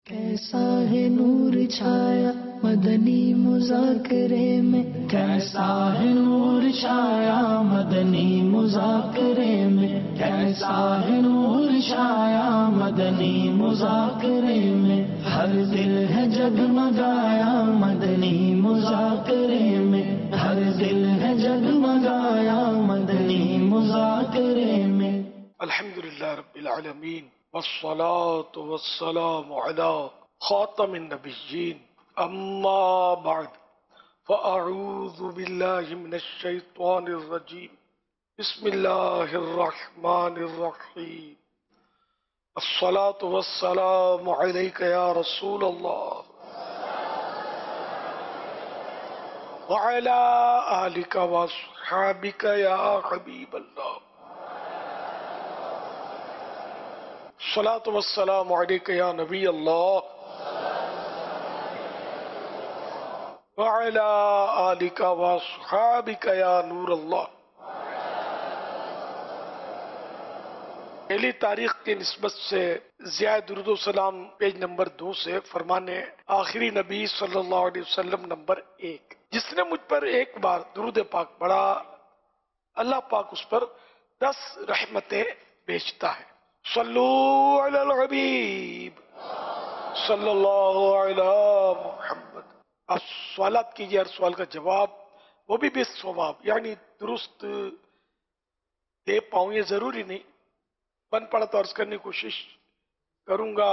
کیسا ہے نور چھایا مدنی مذاکرے میں، کیسا ہے نور چھایا مدنی مذاکرے میں، کیسا ہے نور چھایا مدنی مذاکرے میں، ہر دل ہے جگمگایا مدنی مذاکرے میں، ہر دل ہے جگمگایا مدنی مذاکرے میں۔ الحمدللہ رب العالمین والصلاة والسلام على خاتم النبیین اما بعد فاعوذ باللہ من الشیطان الرجیم بسم اللہ الرحمن الرحیم الصلاة والسلام علیک یا رسول اللہ وعلى آلک واصحابک یا حبیب اللہ۔ الصلاة والسلام علیک یا نبی اللہ وعلی آلک واصحابک یا نور اللہ۔ پہلی تاریخ کی نسبت سے ضیاء درود و سلام پیج نمبر 2 سے فرمانے آخری نبی صلی اللہ علیہ وسلم نمبر 1، جس نے مجھ پر ایک بار درود پاک پڑھا اللہ پاک اس پر 10 رحمتیں بھیجتا ہے۔ صلو علی الحبیب صلی اللہ علی محمد۔ آپ سوالات کیجئے، ہر سوال کا جواب وہ بھی ثواب، یعنی درست دے پاؤں، یہ ضروری نہیں، بن پڑا تو عرض کرنے کی کوشش کروں گا،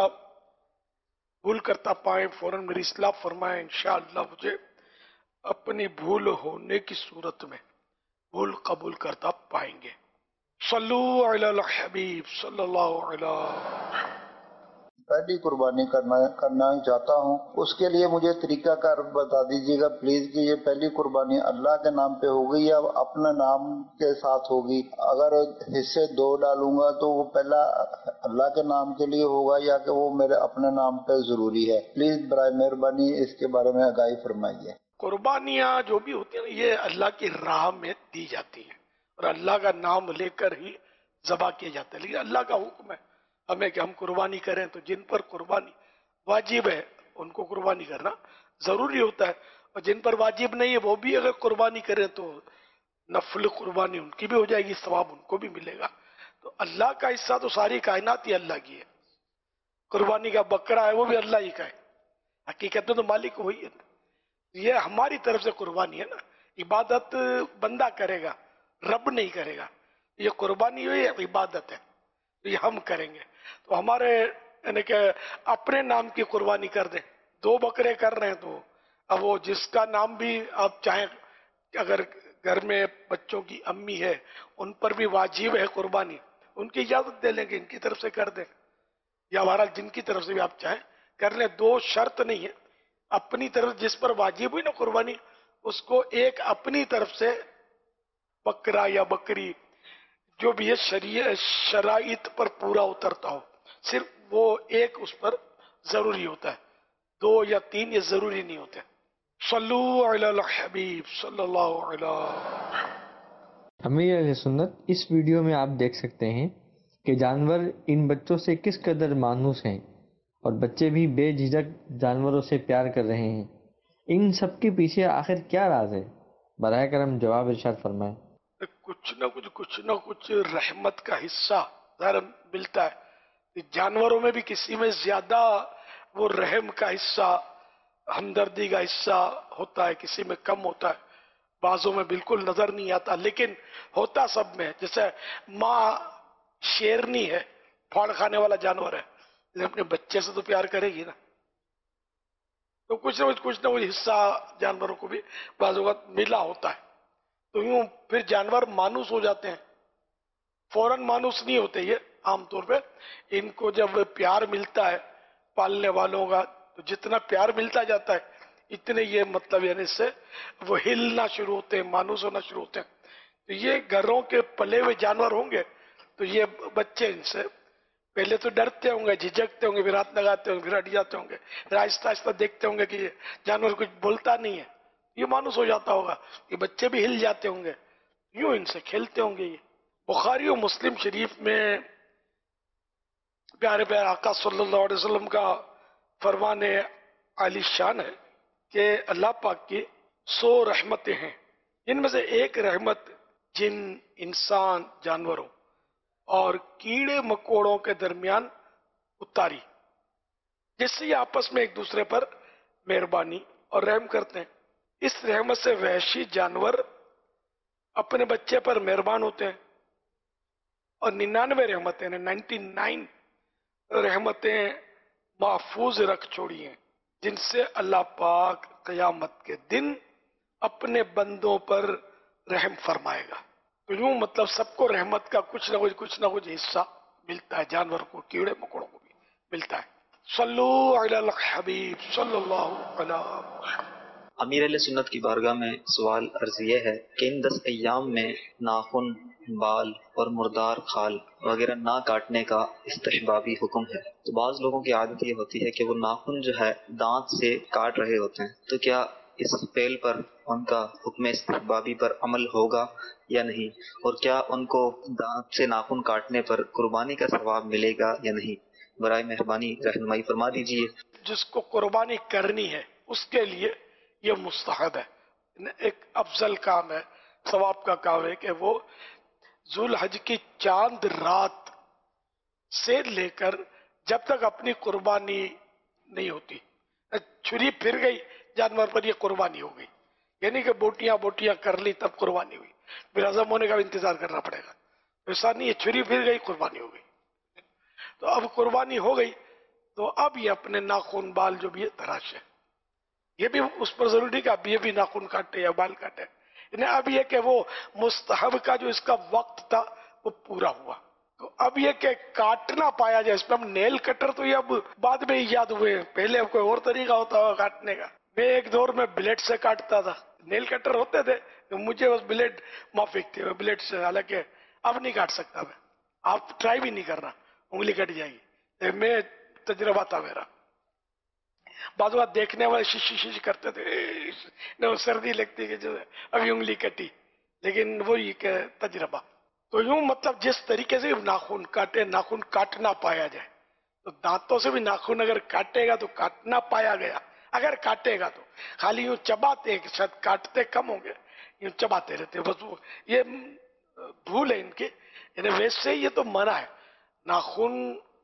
بھول کرتا پائیں فوراً میری اصلاح فرمائیں، انشاءاللہ مجھے اپنی بھول ہونے کی صورت میں بھول قبول کرتا پائیں گے۔ صلو علی الحبیب صلی اللہ علیہ وسلم۔ پہلی قربانی کرنا چاہتا ہوں، اس کے لیے مجھے طریقہ کار بتا دیجیے گا پلیز کہ یہ پہلی قربانی اللہ کے نام پہ ہوگی یا اپنے نام کے ساتھ ہوگی؟ اگر حصے 2 ڈالوں گا تو وہ پہلا اللہ کے نام کے لیے ہوگا یا کہ وہ میرے اپنے نام پہ ضروری ہے؟ پلیز برائے مہربانی اس کے بارے میں آگاہی فرمائیے۔ قربانیاں جو بھی ہوتی ہیں یہ اللہ کی راہ میں دی جاتی ہیں اور اللہ کا نام لے کر ہی ذبح کیا جاتا ہے، لیکن اللہ کا حکم ہے ہمیں کہ ہم قربانی کریں، تو جن پر قربانی واجب ہے ان کو قربانی کرنا ضروری ہوتا ہے، اور جن پر واجب نہیں ہے وہ بھی اگر قربانی کریں تو نفل قربانی ان کی بھی ہو جائے گی، ثواب ان کو بھی ملے گا۔ تو اللہ کا حصہ تو ساری کائنات ہی اللہ کی ہے، قربانی کا بکرا ہے وہ بھی اللہ ہی کا ہے، حقیقت میں تو مالک وہی ہے۔ یہ ہماری طرف سے قربانی ہے نا، عبادت بندہ کرے گا، رب نہیں کرے گا، یہ قربانی ہوئی عبادت ہے، یہ ہم کریں گے۔ تو ہمارے یعنی کہ اپنے نام کی قربانی کر دیں، 2 بکرے کر رہے ہیں تو اب وہ جس کا نام بھی آپ چاہیں، اگر گھر میں بچوں کی امی ہے ان پر بھی واجب ہے قربانی، ان کی اجازت دے لیں گے ان کی طرف سے کر دیں، یا بہرحال جن کی طرف سے بھی آپ چاہیں کر لیں، 2 شرط نہیں ہے، اپنی طرف جس پر واجب ہوئی نا قربانی اس کو ایک اپنی طرف سے بکرا یا بکری جو بھی ہے شرائط پر پورا اترتا ہو، صرف وہ ایک اس پر ضروری ہوتا ہے، 2 یا 3 یہ ضروری نہیں ہوتے۔ صلو علی الحبیب صلی اللہ علیہ وسلم۔ امیر اہل سنت، اس ویڈیو میں آپ دیکھ سکتے ہیں کہ جانور ان بچوں سے کس قدر مانوس ہیں اور بچے بھی بے جھجک جانوروں سے پیار کر رہے ہیں۔ ان سب کے پیچھے آخر کیا راز ہے؟ براہ کرم جواب ارشاد فرمائیں۔ کچھ نہ کچھ رحمت کا حصہ ظاہر ملتا ہے، جانوروں میں بھی کسی میں زیادہ وہ رحم کا حصہ، ہمدردی کا حصہ ہوتا ہے، کسی میں کم ہوتا ہے، بعضوں میں بالکل نظر نہیں آتا، لیکن ہوتا سب میں۔ جیسے ماں شیرنی ہے، پھاڑ کھانے والا جانور ہے، لیکن اپنے بچے سے تو پیار کرے گی نا، تو کچھ نہ کچھ حصہ جانوروں کو بھی بعض اوقات ملا ہوتا ہے، تو یوں پھر جانور مانوس ہو جاتے ہیں، فوراً مانوس نہیں ہوتے یہ عام طور پہ، ان کو جب پیار ملتا ہے پالنے والوں کا تو جتنا پیار ملتا جاتا ہے اتنے یہ مطلب یعنی اس سے وہ ہلنا شروع ہوتے ہیں، مانوس ہونا شروع ہوتے ہیں۔ تو یہ گھروں کے پلے ہوئے جانور ہوں گے تو یہ بچے ان سے پہلے تو ڈرتے ہوں گے، جھجکتے ہوں گے، پھر ہاتھ لگاتے ہوں گے، پھر ہٹ جاتے ہوں گے، پھر آہستہ آہستہ دیکھتے ہوں گے کہ یہ جانور کچھ بولتا نہیں ہے، یہ مانوس ہو جاتا ہوگا، یہ بچے بھی ہل جاتے ہوں گے، یوں ان سے کھیلتے ہوں گے۔ یہ بخاری و مسلم شریف میں پیارے پیارے آقا صلی اللہ علیہ وسلم کا فرمان عالی شان ہے کہ اللہ پاک کی 100 رحمتیں ہیں، ان میں سے ایک رحمت جن، انسان، جانوروں اور کیڑے مکوڑوں کے درمیان اتاری، جس سے یہ آپس میں ایک دوسرے پر مہربانی اور رحم کرتے ہیں۔ اس رحمت سے وحشی جانور اپنے بچے پر مہربان ہوتے ہیں، اور 99 رحمتیں 99 رحمتیں محفوظ رکھ چھوڑی ہیں، جن سے اللہ پاک قیامت کے دن اپنے بندوں پر رحم فرمائے گا۔ تو یوں مطلب سب کو رحمت کا کچھ نہ کچھ حصہ ملتا ہے، جانور کو، کیڑے مکوڑوں کو بھی ملتا ہے۔ صلو علی الحبیب صلی اللہ علیہ وسلم۔ امیر علیہ سنت کی بارگاہ میں سوال عرض یہ ہے کہ ان 10 ایام میں ناخن، بال اور مردار کھال وغیرہ نہ کاٹنے کا استحبابی حکم ہے۔ تو بعض لوگوں کی عادت یہ ہوتی ہے کہ وہ ناخن جو ہے دانت سے کاٹ رہے ہوتے ہیں، تو کیا اس فعل پر ان کا حکم استحبابی پر عمل ہوگا یا نہیں، اور کیا ان کو دانت سے ناخن کاٹنے پر قربانی کا ثواب ملے گا یا نہیں؟ برائے مہربانی رہنمائی فرما دیجیے۔ جس کو قربانی کرنی ہے اس کے لیے یہ مستحب ہے، ایک افضل کام ہے، ثواب کا کام ہے کہ وہ ذوالحج کی چاند رات سے لے کر جب تک اپنی قربانی نہیں ہوتی، چھری پھر گئی جانور پر، یہ قربانی ہو گئی، یعنی کہ بوٹیاں کر لی تب قربانی ہوئی، پھر ہضم ہونے کا بھی انتظار کرنا پڑے گا۔ ایسا نہیں ہے چھری پھر گئی قربانی ہو گئی۔ تو اب قربانی ہو گئی تو اب یہ اپنے ناخن بال جو بھی ہے تراش ہے، یہ بھی اس پر ضروری نہیں کہ اب یہ بھی ناخن کاٹے یا بال کاٹے، یعنی اب یہ کہ وہ مستحب کا جو اس کا وقت تھا وہ پورا ہوا، تو اب یہ کہ کاٹنا پایا جائے، اس میں ہم نیل کٹر تو یہ اب بعد میں ایجاد ہوئے ہیں، پہلے اب کوئی اور طریقہ ہوتا ہوا کاٹنے کا۔ میں ایک دور میں بلیڈ سے کاٹتا تھا، نیل کٹر ہوتے تھے مجھے بس بلیڈ موافق تھے، بلیڈ سے، حالانکہ اب نہیں کاٹ سکتا میں، آپ ٹرائی بھی نہیں کرنا، انگلی کٹ جائے گی، میں تجربہ تھا میرا۔ بعض بات دیکھنے والے شش کرتے تھے، سردی لگتی کہ جو ابھی انگلی کٹی، لیکن وہی کہ تجربہ۔ تو یوں مطلب جس طریقے سے ناخن کاٹے، ناخن کاٹنا پایا جائے، تو دانتوں سے بھی ناخن اگر کاٹے گا تو کاٹنا پایا گیا، اگر کاٹے گا تو خالی یوں چباتے، شاید کاٹتے کم ہوں گے، یوں چباتے رہتے، بس یہ بھول ہے ان کی، یعنی ویسے یہ تو منع ہے ناخن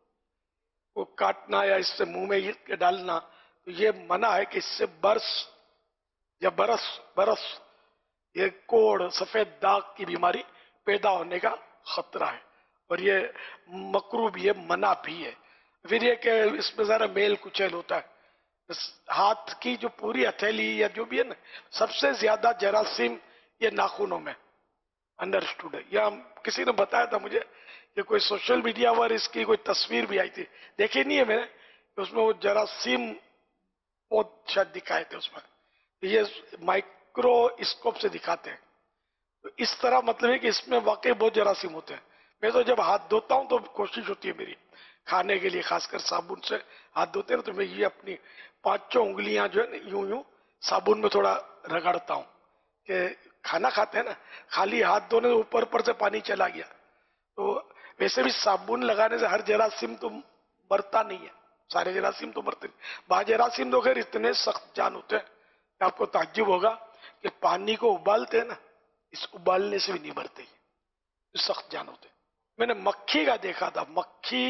کو کاٹنا یا اس سے منہ میں ڈالنا، تو یہ منع ہے کہ اس سے برس یا برس یہ کوڑ، سفید داغ کی بیماری پیدا ہونے کا خطرہ ہے، اور یہ مکروہ بھی ہے، منع بھی ہے۔ پھر یہ کہ اس میں ذرا میل کچیل ہوتا ہے، ہاتھ کی جو پوری ہتھیلی یا جو بھی ہے نا، سب سے زیادہ جراثیم یہ ناخنوں میں انڈرسٹوڈ ہے۔ یا کسی نے بتایا تھا مجھے کہ کوئی سوشل میڈیا پر اس کی کوئی تصویر بھی آئی تھی، دیکھی نہیں ہے میں نے، اس میں وہ جراثیم بہت شاید دکھائے تھے، اس میں یہ مائکرو اسکوپ سے دکھاتے ہیں، تو اس طرح مطلب ہے کہ اس میں واقعی بہت جراثیم ہوتے ہیں۔ میں تو جب ہاتھ دھوتا ہوں تو کوشش ہوتی ہے میری کھانے کے لیے، خاص کر صابن سے ہاتھ دھوتے ہیں تو میں یہ اپنی 5 انگلیاں جو ہے نا یوں صابن میں تھوڑا رگڑتا ہوں، کہ کھانا کھاتے ہیں نا، خالی ہاتھ دھونے سے اوپر پر سے پانی چلا گیا، تو ویسے بھی صابن لگانے سے ہر جراثیم تو مرتا نہیں ہے، سارے جراثیم تو مرتے نہیں، بعض جراثیم تو خیر اتنے سخت جان ہوتے ہیں کہ آپ کو تعجب ہوگا کہ پانی کو ابالتے ہیں نا، اس ابالنے سے بھی نہیں مرتے، سخت جان ہوتے ہیں۔ میں نے مکھی کا دیکھا تھا، مکھی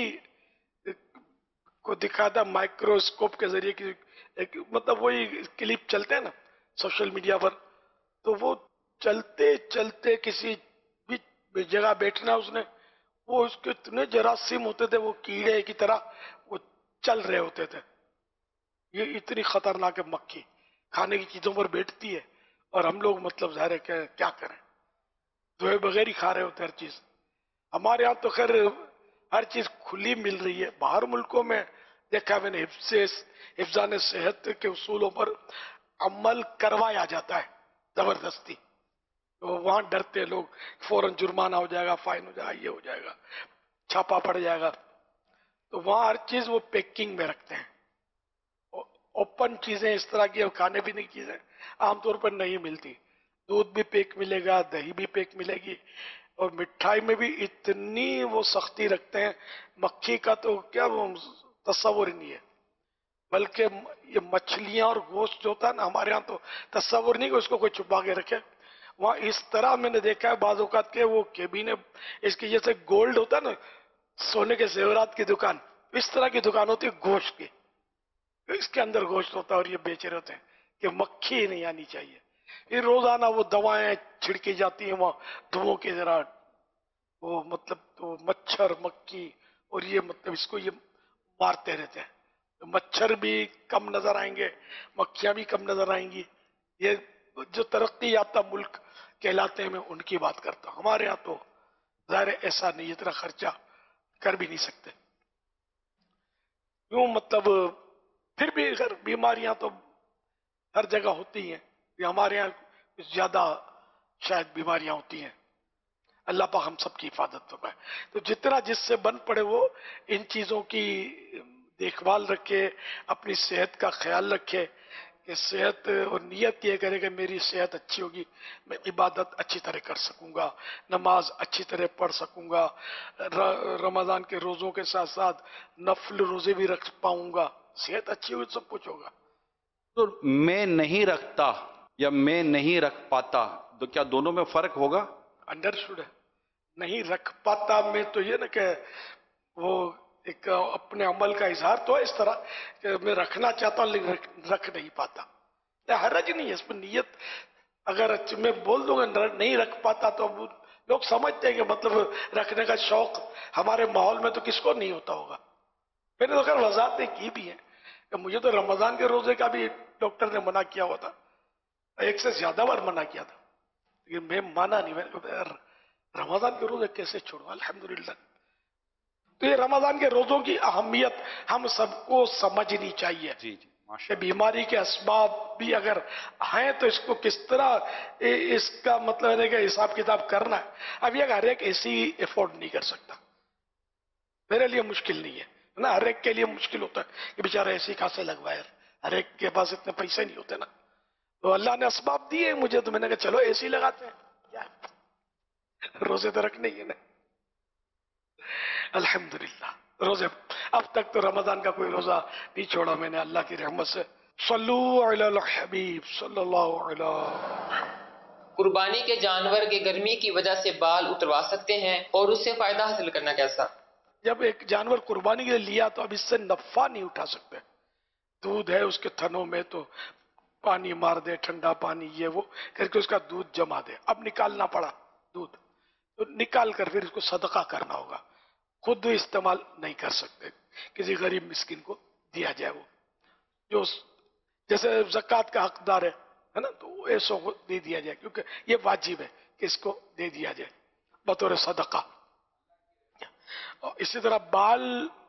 کو دکھا تھا مائکروسکوپ کے ذریعے کی ایک، مطلب وہی کلپ چلتے ہیں نا سوشل میڈیا پر، تو وہ چلتے چلتے کسی بھی جگہ بیٹھنا اس نے، وہ اس کے اتنے جراثیم ہوتے تھے، وہ کیڑے کی طرح وہ چل رہے ہوتے تھے۔ یہ اتنی خطرناک ہے مکھی، کھانے کی چیزوں پر بیٹھتی ہے، اور ہم لوگ مطلب ظاہر ہے کہ کیا کریں، دھوئے بغیر ہی کھا رہے ہوتے ہر چیز۔ ہمارے ہاں تو خیر ہر چیز کھلی مل رہی ہے، باہر ملکوں میں دیکھا میں نے حفظان صحت کے اصولوں پر عمل کروایا جاتا ہے زبردستی، تو وہاں ڈرتے لوگ، فوراً جرمانہ ہو جائے گا، فائن ہو جائے گا، یہ ہو جائے گا، چھاپا پڑ جائے گا، تو وہاں ہر چیز وہ پیکنگ میں رکھتے ہیں، اوپن چیزیں اس طرح کی کھانے پینے کی چیزیں عام طور پر نہیں ملتی، دودھ بھی پیک ملے گا، دہی بھی پیک ملے گی، اور مٹھائی میں بھی اتنی وہ سختی رکھتے ہیں، مکھی کا تو کیا وہ تصور ہی نہیں ہے، بلکہ یہ مچھلیاں اور گوشت جو ہوتا ہے نا، ہمارے ہاں تو تصور نہیں کہ اس کو کوئی چھپا کے رکھے. وہاں اس طرح میں نے دیکھا ہے بعض اوقات کے وہ کیبینے، اس کی جیسے گولڈ ہوتا ہے نا، سونے کے زیورات کی دکان، اس طرح کی دکان ہوتی ہے گوشت کی، اس کے اندر گوشت ہوتا ہے اور یہ بیچ رہے ہوتے ہیں کہ مکھی نہیں آنی چاہیے. یہ روزانہ وہ دوائیں چھڑکی جاتی ہیں وہاں دھوؤں کے ذرا، وہ مطلب تو مچھر مکھی، اور یہ مطلب اس کو یہ مارتے رہتے ہیں. مچھر بھی کم نظر آئیں گے، مکھیاں بھی کم نظر آئیں گی. یہ جو ترقی یافتہ ملک کہلاتے ہیں میں ان کی بات کرتا ہوں. ہمارے ہاں تو ظاہر ایسا نہیں، اتنا خرچہ کر بھی نہیں سکتے. یوں مطلب پھر بھی اگر بیماریاں تو ہر جگہ ہوتی ہیں، یہ ہمارے یہاں کچھ زیادہ شاید بیماریاں ہوتی ہیں. اللہ پاک ہم سب کی حفاظت فرمائے. تو جتنا جس سے بن پڑے وہ ان چیزوں کی دیکھ بھال رکھے، اپنی صحت کا خیال رکھے کہ صحت، اور نیت یہ کرے کہ میری صحت اچھی ہوگی، میں عبادت اچھی طرح کر سکوں گا، نماز اچھی طرح پڑھ سکوں گا، رمضان کے روزوں کے ساتھ ساتھ نفل روزے بھی رکھ پاؤں گا. صحت اچھی ہوئی سب کچھ ہوگا. تو میں نہیں رکھتا یا میں نہیں رکھ پاتا، تو کیا دونوں میں فرق ہوگا؟ انڈرسٹوڈ ہے. نہیں رکھ پاتا میں تو یہ نا کہ وہ ایک اپنے عمل کا اظہار تو ہے اس طرح کہ میں رکھنا چاہتا ہوں لیکن رکھ نہیں پاتا. حرج نہیں ہے اس میں. نیت اگر میں بول دوں گا نہیں رکھ پاتا تو لوگ سمجھتے ہیں کہ مطلب رکھنے کا شوق ہمارے ماحول میں تو کس کو نہیں ہوتا ہوگا. میں نے تو خیر وضاحتیں کی بھی ہیں کہ مجھے تو رمضان کے روزے کا بھی ڈاکٹر نے منع کیا ہوا تھا، ایک سے زیادہ بار منع کیا تھا، لیکن میں مانا نہیں. میں رمضان کے روزے کیسے چھوڑوں؟ الحمدللہ. تو یہ رمضان کے روزوں کی اہمیت ہم سب کو سمجھنی چاہیے. جی جی کہ ماشاء اللہ. بیماری کے اسباب بھی اگر ہیں تو اس کو کس طرح اس کا مطلب ہے کہ حساب کتاب کرنا ہے. اب یہ ہر ایک ایسی افورڈ نہیں کر سکتا، میرے لیے مشکل نہیں ہے نا، ہر ایک کے لیے مشکل ہوتا ہے کہ بیچارہ ایسی کہاں سے لگوائے، ہر ایک کے پاس اتنے پیسے نہیں ہوتے نا. تو اللہ نے اسباب دیے مجھے، تو میں نے کہا چلو ایسی لگاتے ہیں، کیا روزے تو رکھنے ہی ہے نا. الحمدللہ روزے اب تک تو رمضان کا کوئی روزہ نہیں چھوڑا میں نے اللہ کی رحمت سے. صلو علی الحبیب صلی اللہ علیہ. قربانی کے جانور کے گرمی کی وجہ سے بال اتروا سکتے ہیں اور اس سے فائدہ حاصل کرنا کیسا؟ جب ایک جانور قربانی کے لیے لیا تو اب اس سے نفع نہیں اٹھا سکتے. دودھ ہے اس کے تھنوں میں تو پانی مار دے، ٹھنڈا پانی یہ وہ کر کے اس کا دودھ جما دے. اب نکالنا پڑا دودھ، تو نکال کر پھر اس کو صدقہ کرنا ہوگا. خود استعمال نہیں کر سکتے، کسی غریب مسکین کو دیا جائے، وہ جو جیسے زکوٰۃ کا حقدار ہے نا، تو ایسوں کو دے دیا جائے، کیونکہ یہ واجب ہے کہ اس کو دے دیا جائے بطور صدقہ. اور اسی طرح بال،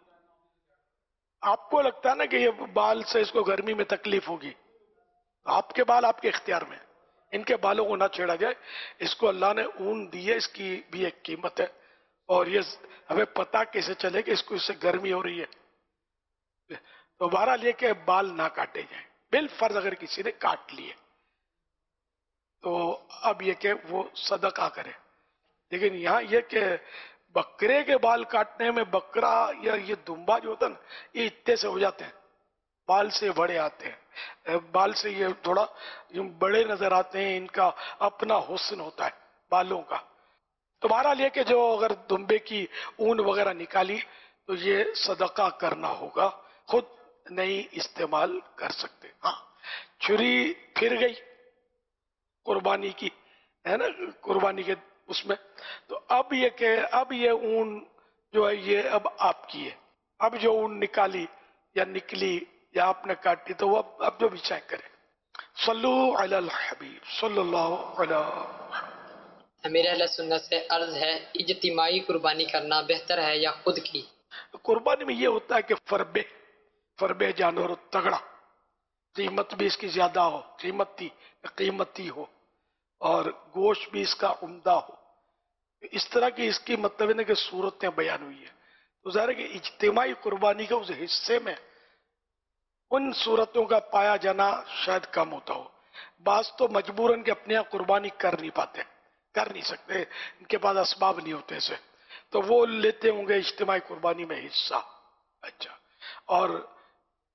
آپ کو لگتا ہے نا کہ یہ بال سے اس کو گرمی میں تکلیف ہوگی، آپ کے بال آپ کے اختیار میں، ان کے بالوں کو نہ چھیڑا جائے. اس کو اللہ نے اون دی ہے، اس کی بھی ایک قیمت ہے، اور یہ ہمیں پتا کیسے چلے کہ اس کو اس سے گرمی ہو رہی ہے. تو بہرحال یہ کہ بال نہ کاٹے جائیں. بالفرض اگر کسی نے کاٹ لیے تو اب یہ کہ وہ صدقہ کرے. لیکن یہاں یہ کہ بکرے کے بال کاٹنے میں، بکرا یا یہ دمبا جو ہوتا ہے نا، یہ اتنے سے ہو جاتے ہیں، بال سے بڑے آتے ہیں، بال سے یہ تھوڑا بڑے نظر آتے ہیں، ان کا اپنا حسن ہوتا ہے بالوں کا. تو بہرحال یہ کہ جو اگر دمبے کی اون وغیرہ نکالی تو یہ صدقہ کرنا ہوگا، خود نہیں استعمال کر سکتے. ہاں چھری پھر گئی قربانی کی ہے نا، قربانی کے اس میں، تو اب یہ کہ اب یہ اون جو ہے یہ اب آپ کی ہے. اب جو اون نکالی یا نکلی یا آپ نے کاٹی تو وہ اب جو بھی چاہے کرے. صلو علی الحبیب صلی اللہ علیہ. میرے اہل سنت سے عرض ہے، اجتماعی قربانی کرنا بہتر ہے یا خود کی؟ قربانی میں یہ ہوتا ہے کہ فربے جانور تگڑا، قیمت بھی اس کی زیادہ ہو، قیمتی ہو، اور گوشت بھی اس کا عمدہ ہو. اس طرح کی اس کی مطلب ہے کہ صورتیں بیان ہوئی ہیں. تو ظاہر ہے کہ اجتماعی قربانی کے اس حصے میں ان صورتوں کا پایا جانا شاید کم ہوتا ہو. بعض تو مجبوراً کہ اپنے یہاں قربانی کر نہیں سکتے، ان کے پاس اسباب نہیں ہوتے سے، تو وہ لیتے ہوں گے اجتماعی قربانی میں حصہ. اچھا، اور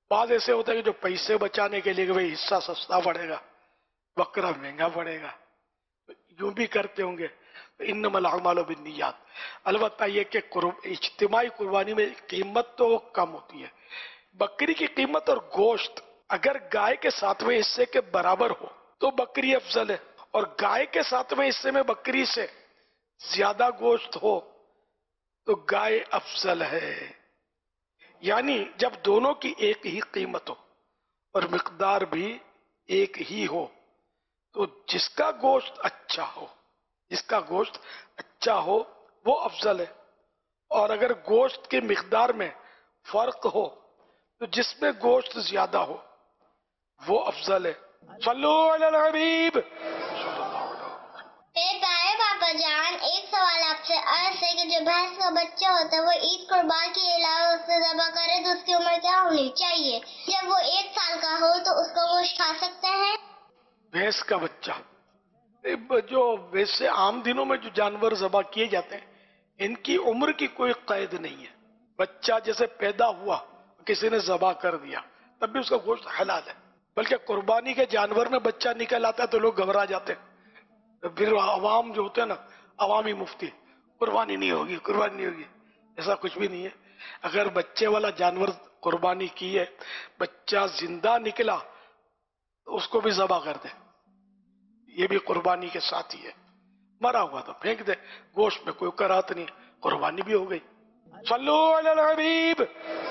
بعض ऐसे होता है कि जो पैसे बचाने के लिए कि भाई हिस्सा सस्ता पड़ेगा, बकरा महंगा पड़ेगा, यूं भी करते होंगे। इन्नमल अमालु बिन्नियात। अलबत्ता ये कि इज्तिमाई कुर्बानी में कीमत तो कम होती है। बकरी की कीमत और गोश्त अगर गाय के सातवें हिस्से के बराबर हो तो बकरी अफजल है, और गाय के सातवें हिस्से में बकरी से ज्यादा गोश्त हो तो गाय अफजल है। यानी जब दोनों की एक ही कीमत हो और मिकदार भी एक ही हो तो जिसका गोश्त अच्छा हो वो अफजल है, और अगर गोश्त की मिकदार में फर्क हो तो जिसमें गोश्त ज्यादा हो वो अफजल है। सल्लु अलल हबीब। पापा जान, एक सवाल आपसे अर्ज है कि जो भैंस का बच्चा होता है वो ईद कुर्बान के अलावा उससे ज़बह करे तो उसकी उम्र क्या होनी चाहिए? जब वो 1 साल का हो तो उसको गोश्त खा सकते हैं? भैंस का बच्चा, जो वैसे आम दिनों में जो जानवर ज़बह किए जाते हैं इनकी उम्र की कोई कैद नहीं है। बच्चा जैसे पैदा हुआ किसी ने ज़बह कर दिया तब भी उसका गोश्त हलाल है। बल्कि कुर्बानी के जानवर में बच्चा निकल आता है तो लोग घबरा जाते हैं, फिर अवाम जो होते हैं ना, अवामी मुफ्ती, कुर्बानी नहीं होगी। ऐसा कुछ भी नहीं है। अगर बच्चे वाला जानवर कुर्बानी की है, बच्चा जिंदा निकला तो उसको भी ज़बह कर दे, ये भी कुर्बानी के साथ ही है। मरा हुआ तो फेंक दे, गोश्त में कोई कराहत नहीं, कुर्बानी भी हो गई। सल्लु अलल हबीब।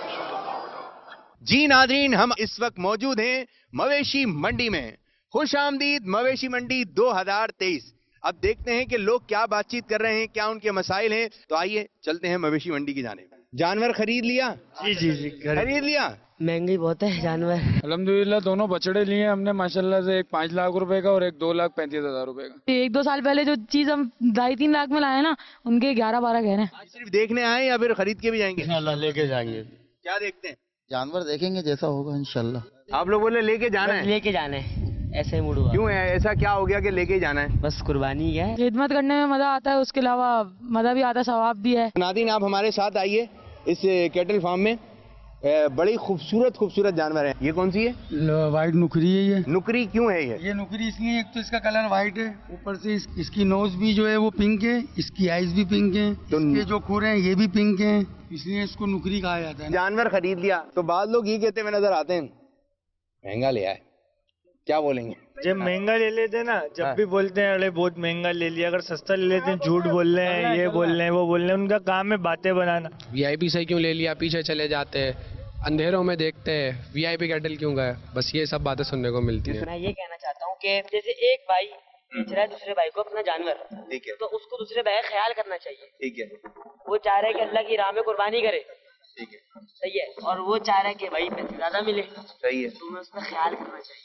जी नादरीन, हम इस वक्त मौजूद हैं मवेशी मंडी में। खुश आमदीद मवेशी मंडी 2023। अब देखते हैं कि लोग क्या बातचीत कर रहे हैं, क्या उनके मसाइल हैं। तो आइए चलते हैं मवेशी मंडी की जानिब। जानवर खरीद लिया? जी खरीद लिया। महंगी बहुत है जानवर। अल्हम्दुलिल्लाह दोनों बछड़े लिए हमने माशाल्लाह से, एक 5 लाख रुपए का और एक 2,35,000 रुपए का। 1-2 साल पहले जो चीज हम 2.5-3 लाख में लाए ना, उनके 11-12 कह रहे हैं। सिर्फ देखने आए या फिर खरीद के भी जाएंगे? इंशाल्लाह लेके जाएंगे। क्या देखते हैं? जानवर देखेंगे जैसा होगा इंशाल्लाह। आप लोग बोले लेके जाना है? लेके जाना है, ऐसे ही मूड हुआ। क्यों है ऐसा, क्या हो गया कि लेके जाना है? बस कुर्बानी है, खिदमत करने में मजा आता है, उसके अलावा मजा भी आता है, सवाब भी है। नादरीन आप हमारे साथ आइए इस कैटल फार्म में। बड़ी खूबसूरत जानवर है। ये कौन सी है? वाइट नुकरी है। ये नुकरी क्यों है? ये नुकरी इसलिए, एक तो इसका कलर वाइट है, ऊपर से इसकी नोज भी जो है वो पिंक है, इसकी आईज भी पिंक है, तो इसके जो खुर हैं ये भी पिंक हैं, इसलिए इसको नुकरी कहा जाता है। जानवर खरीद लिया तो बाद लोग ये कहते हुए नजर आते हैं महंगा लिया है, क्या बोलेंगे? जब महंगा ले लेते हैं ना, जब भी बोलते हैं अरे बहुत महंगा ले लिया, अगर सस्ता ले लेते हैं झूठ बोल रहे हैं, ये बोल रहे हैं, वो बोल रहे हैं। उनका काम है बातें बनाना। वीआईपी से क्यों ले लिया, पीछे चले जाते हैं, अंधेरों में देखते हैं, वीआईपी कैटल क्यों गए, बस ये सब बातें सुनने को मिलती है। मैं ये कहना चाहता हूँ कि जैसे एक भाई बेच रहा है दूसरे भाई को अपना जानवर, ठीक है, तो उसको दूसरे भाई का ख्याल करना चाहिए। ठीक है। वो चाह रहा है कि अल्लाह की राह में कुर्बानी करे, ठीक है, सही है, और वो चाह रहा है कि भाई पैसे ज्यादा मिले, सही है, तुम्हें उसमें ख्याल करना चाहिए।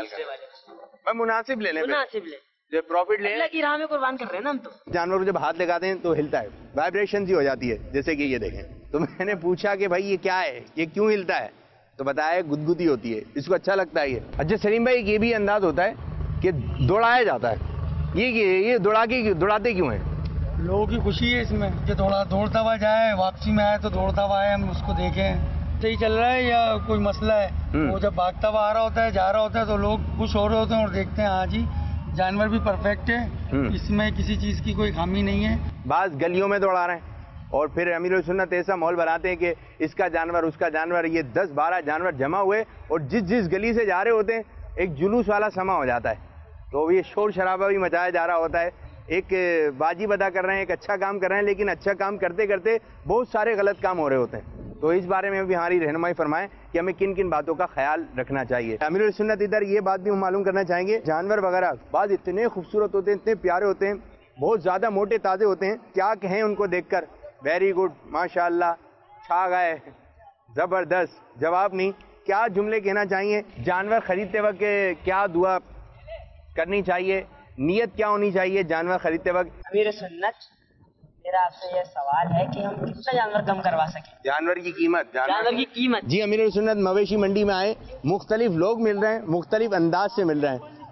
मैं मुनासिब ले, जो प्रॉफिट ले, अल्लाह की राह में कुर्बान कर रहे हैं ना हम। तो जानवर को जब हाथ लगाते हैं तो हिलता है, वाइब्रेशन सी हो जाती है, जैसे कि ये देखें। तो मैंने पूछा कि भाई ये क्या है, ये क्यों हिलता है? तो बताया गुदगुदी होती है, इसको अच्छा लगता है ये। अच्छा सलीम भाई, ये भी अंदाज होता है कि दौड़ाया जाता है, ये दौड़ाते क्यों है? लोगों की खुशी है इसमें कि दौड़ता हुआ जाए, वापसी में आए तो दौड़ता हुआ आए, हम उसको देखें सही चल रहा है या कोई मसला है। वो जब भागता हुआ आ रहा होता है, जा रहा होता है, तो लोग खुश हो रहे होते हैं और देखते हैं हाँ जी जानवर भी परफेक्ट है, इसमें किसी चीज की कोई खामी नहीं है। बाज गलियों में दौड़ा रहे हैं और फिर अमीरुल सुन्नत ऐसा माहौल बनाते हैं कि इसका जानवर उसका जानवर, ये 10-12 जानवर जमा हुए और जिस गली से जा रहे होते हैं एक जुलूस वाला समा हो जाता है। तो ये शोर शराबा भी मचाया जा रहा होता है, एक बाजी बदा कर रहे हैं, एक अच्छा काम कर रहे हैं, लेकिन अच्छा काम करते करते बहुत सारे गलत काम हो रहे होते हैं। तो इस बारे में भी हमारी रहनुमाई फरमाएं कि हमें किन किन बातों का ख्याल रखना चाहिए। अमीरुल सुन्नत इधर ये बात भी हम मालूम करना चाहेंगे, जानवर वगैरह बाद इतने खूबसूरत होते हैं, इतने प्यारे होते हैं, बहुत ज़्यादा मोटे ताज़े होते हैं, क्या कहें उनको देखकर? वेरी गुड, माशाल्लाह, छा गए, ज़बरदस्त। जवाब नहीं, क्या जुमले कहना चाहिए? जानवर खरीदते वक्त क्या दुआ करनी चाहिए, नीयत क्या होनी चाहिए जानवर खरीदते वक्त? अमीर सुन्नत, मेरा आपसे यह सवाल है कि हम कितना जानवर कम करवा सकें? जानवर की कीमत जी अमीर सुन्नत मवेशी मंडी में आए, मुख्तलिफ लोग मिल रहे हैं, मुख्तलिफ अंदाज से मिल रहे हैं।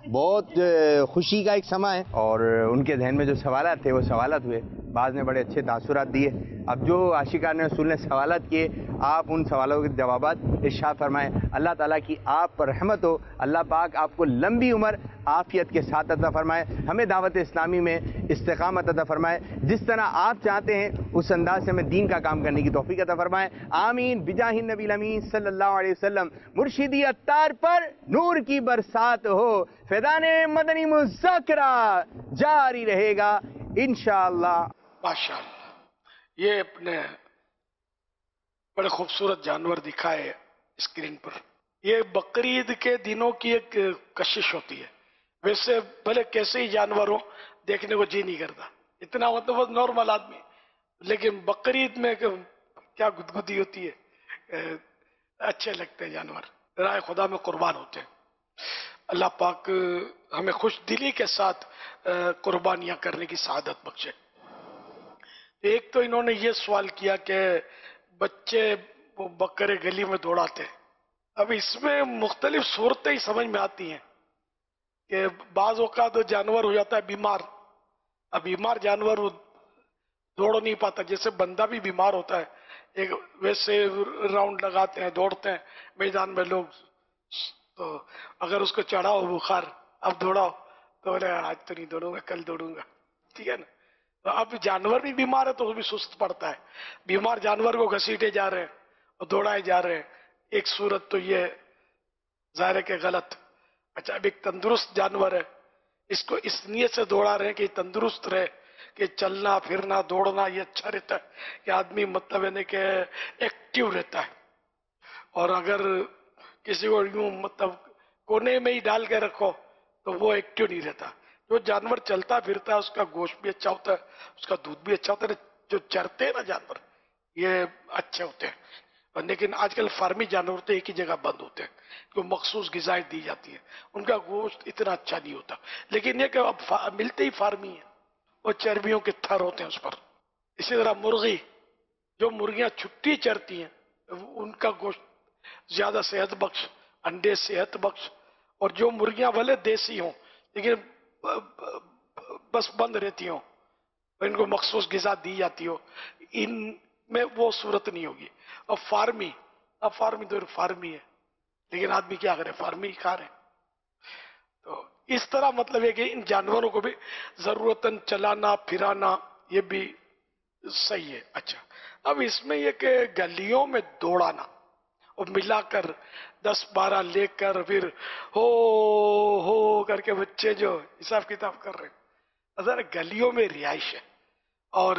بہت خوشی کا ایک سما ہے، اور ان کے ذہن میں جو سوالات تھے وہ سوالات ہوئے، بعض نے بڑے اچھے تاثرات دیے۔ اب جو عاشقان رسول نے سوالات کیے، آپ ان سوالوں کے جوابات ارشاد فرمائیں۔ اللہ تعالیٰ کی آپ پر رحمت ہو، اللہ پاک آپ کو لمبی عمر عافیت کے ساتھ عطا فرمائے، ہمیں دعوت اسلامی میں استقامت عطا فرمائے، جس طرح آپ چاہتے ہیں اس انداز سے ہمیں دین کا کام کرنے کی توفیق عطا فرمائے، آمین بجاہ النبی الامین صلی اللہ علیہ وسلم۔ مرشدی عطار پر نور کی برسات ہو، فیضان مدنی مذاکرہ جاری رہے گا انشاءاللہ۔ ماشاءاللہ، یہ اپنے بڑے خوبصورت جانور دکھائے اسکرین پر۔ یہ بقرعید کے دنوں کی ایک کشش ہوتی ہے، ویسے بھلے کیسے ہی جانور ہوں دیکھنے کو جی نہیں کرتا، اتنا مطلب نارمل آدمی، لیکن بقرعید میں کیا گدگدی ہوتی ہے، اچھے لگتے ہیں جانور، رائے خدا میں قربان ہوتے ہیں۔ اللہ پاک ہمیں خوش دلی کے ساتھ قربانیاں کرنے کی سعادت بخشے۔ ایک تو انہوں نے یہ سوال کیا کہ بچے وہ بکرے گلی میں دوڑاتے ہیں، اب اس میں مختلف صورتیں ہی سمجھ میں آتی ہیں کہ بعض اوقات جانور ہو جاتا ہے بیمار، اب بیمار جانور دوڑ نہیں پاتا، جیسے بندہ بھی بیمار ہوتا ہے، ایک ویسے راؤنڈ لگاتے ہیں، دوڑتے ہیں میدان میں لوگ، تو اگر اس کو چڑھاؤ بخار اب دوڑاؤ تو بولے آج تو نہیں دوڑوں گا، کل دوڑوں گا، ٹھیک ہے نا۔ تو اب جانور بھی بیمار ہے تو وہ بھی سست پڑتا ہے، بیمار جانور کو گھسیٹے جا رہے ہیں اور دوڑائے جا رہے ہیں، ایک صورت تو یہ ظاہر ہے کہ غلط۔ اچھا، اب ایک تندرست جانور ہے، اس کو اس نیت سے دوڑا رہے ہیں کہ تندرست رہے، کہ چلنا پھرنا دوڑنا یہ اچھا رہتا ہے، کہ آدمی مطلب ہے کہ ایکٹیو رہتا ہے، اور اگر کسی کو یوں مطلب کونے میں ہی ڈال کے رکھو تو وہ ایکٹیو نہیں رہتا۔ جو جانور چلتا پھرتا ہے اس کا گوشت بھی اچھا ہوتا ہے، اس کا دودھ بھی اچھا ہوتا ہے، جو چرتے ہیں نا جانور یہ اچھے ہوتے ہیں، لیکن آج کل فارمی جانور تو ایک ہی جگہ بند ہوتے ہیں، جو مخصوص غذائیں دی جاتی ہیں، ان کا گوشت اتنا اچھا نہیں ہوتا، لیکن یہ کہ اب ملتے ہی فارمی ہیں، اور چربیوں کے تھر ہوتے ہیں اس پر۔ اسی طرح مرغی، جو مرغیاں چھٹی چرتی ہیں ان کا گوشت زیادہ صحت بخش، انڈے صحت بخش، اور جو مرغیاں بھلے دیسی ہوں لیکن بس بند رہتی ہوں، ان کو مخصوص غذا دی جاتی ہو، ان میں وہ صورت نہیں ہوگی۔ اب فارمی تو فارمی ہے، لیکن آدمی کیا کرے، فارمی ہی کھا رہے ہیں۔ تو اس طرح مطلب ہے کہ ان جانوروں کو بھی ضرورتاً چلانا پھرانا یہ بھی صحیح ہے۔ اچھا، اب اس میں یہ کہ گلیوں میں دوڑانا اور ملا کر 10-12 لے کر پھر ہو کر کے بچے جو حساب کتاب کر رہے ہیں، ذرا گلیوں میں رہائش ہے، اور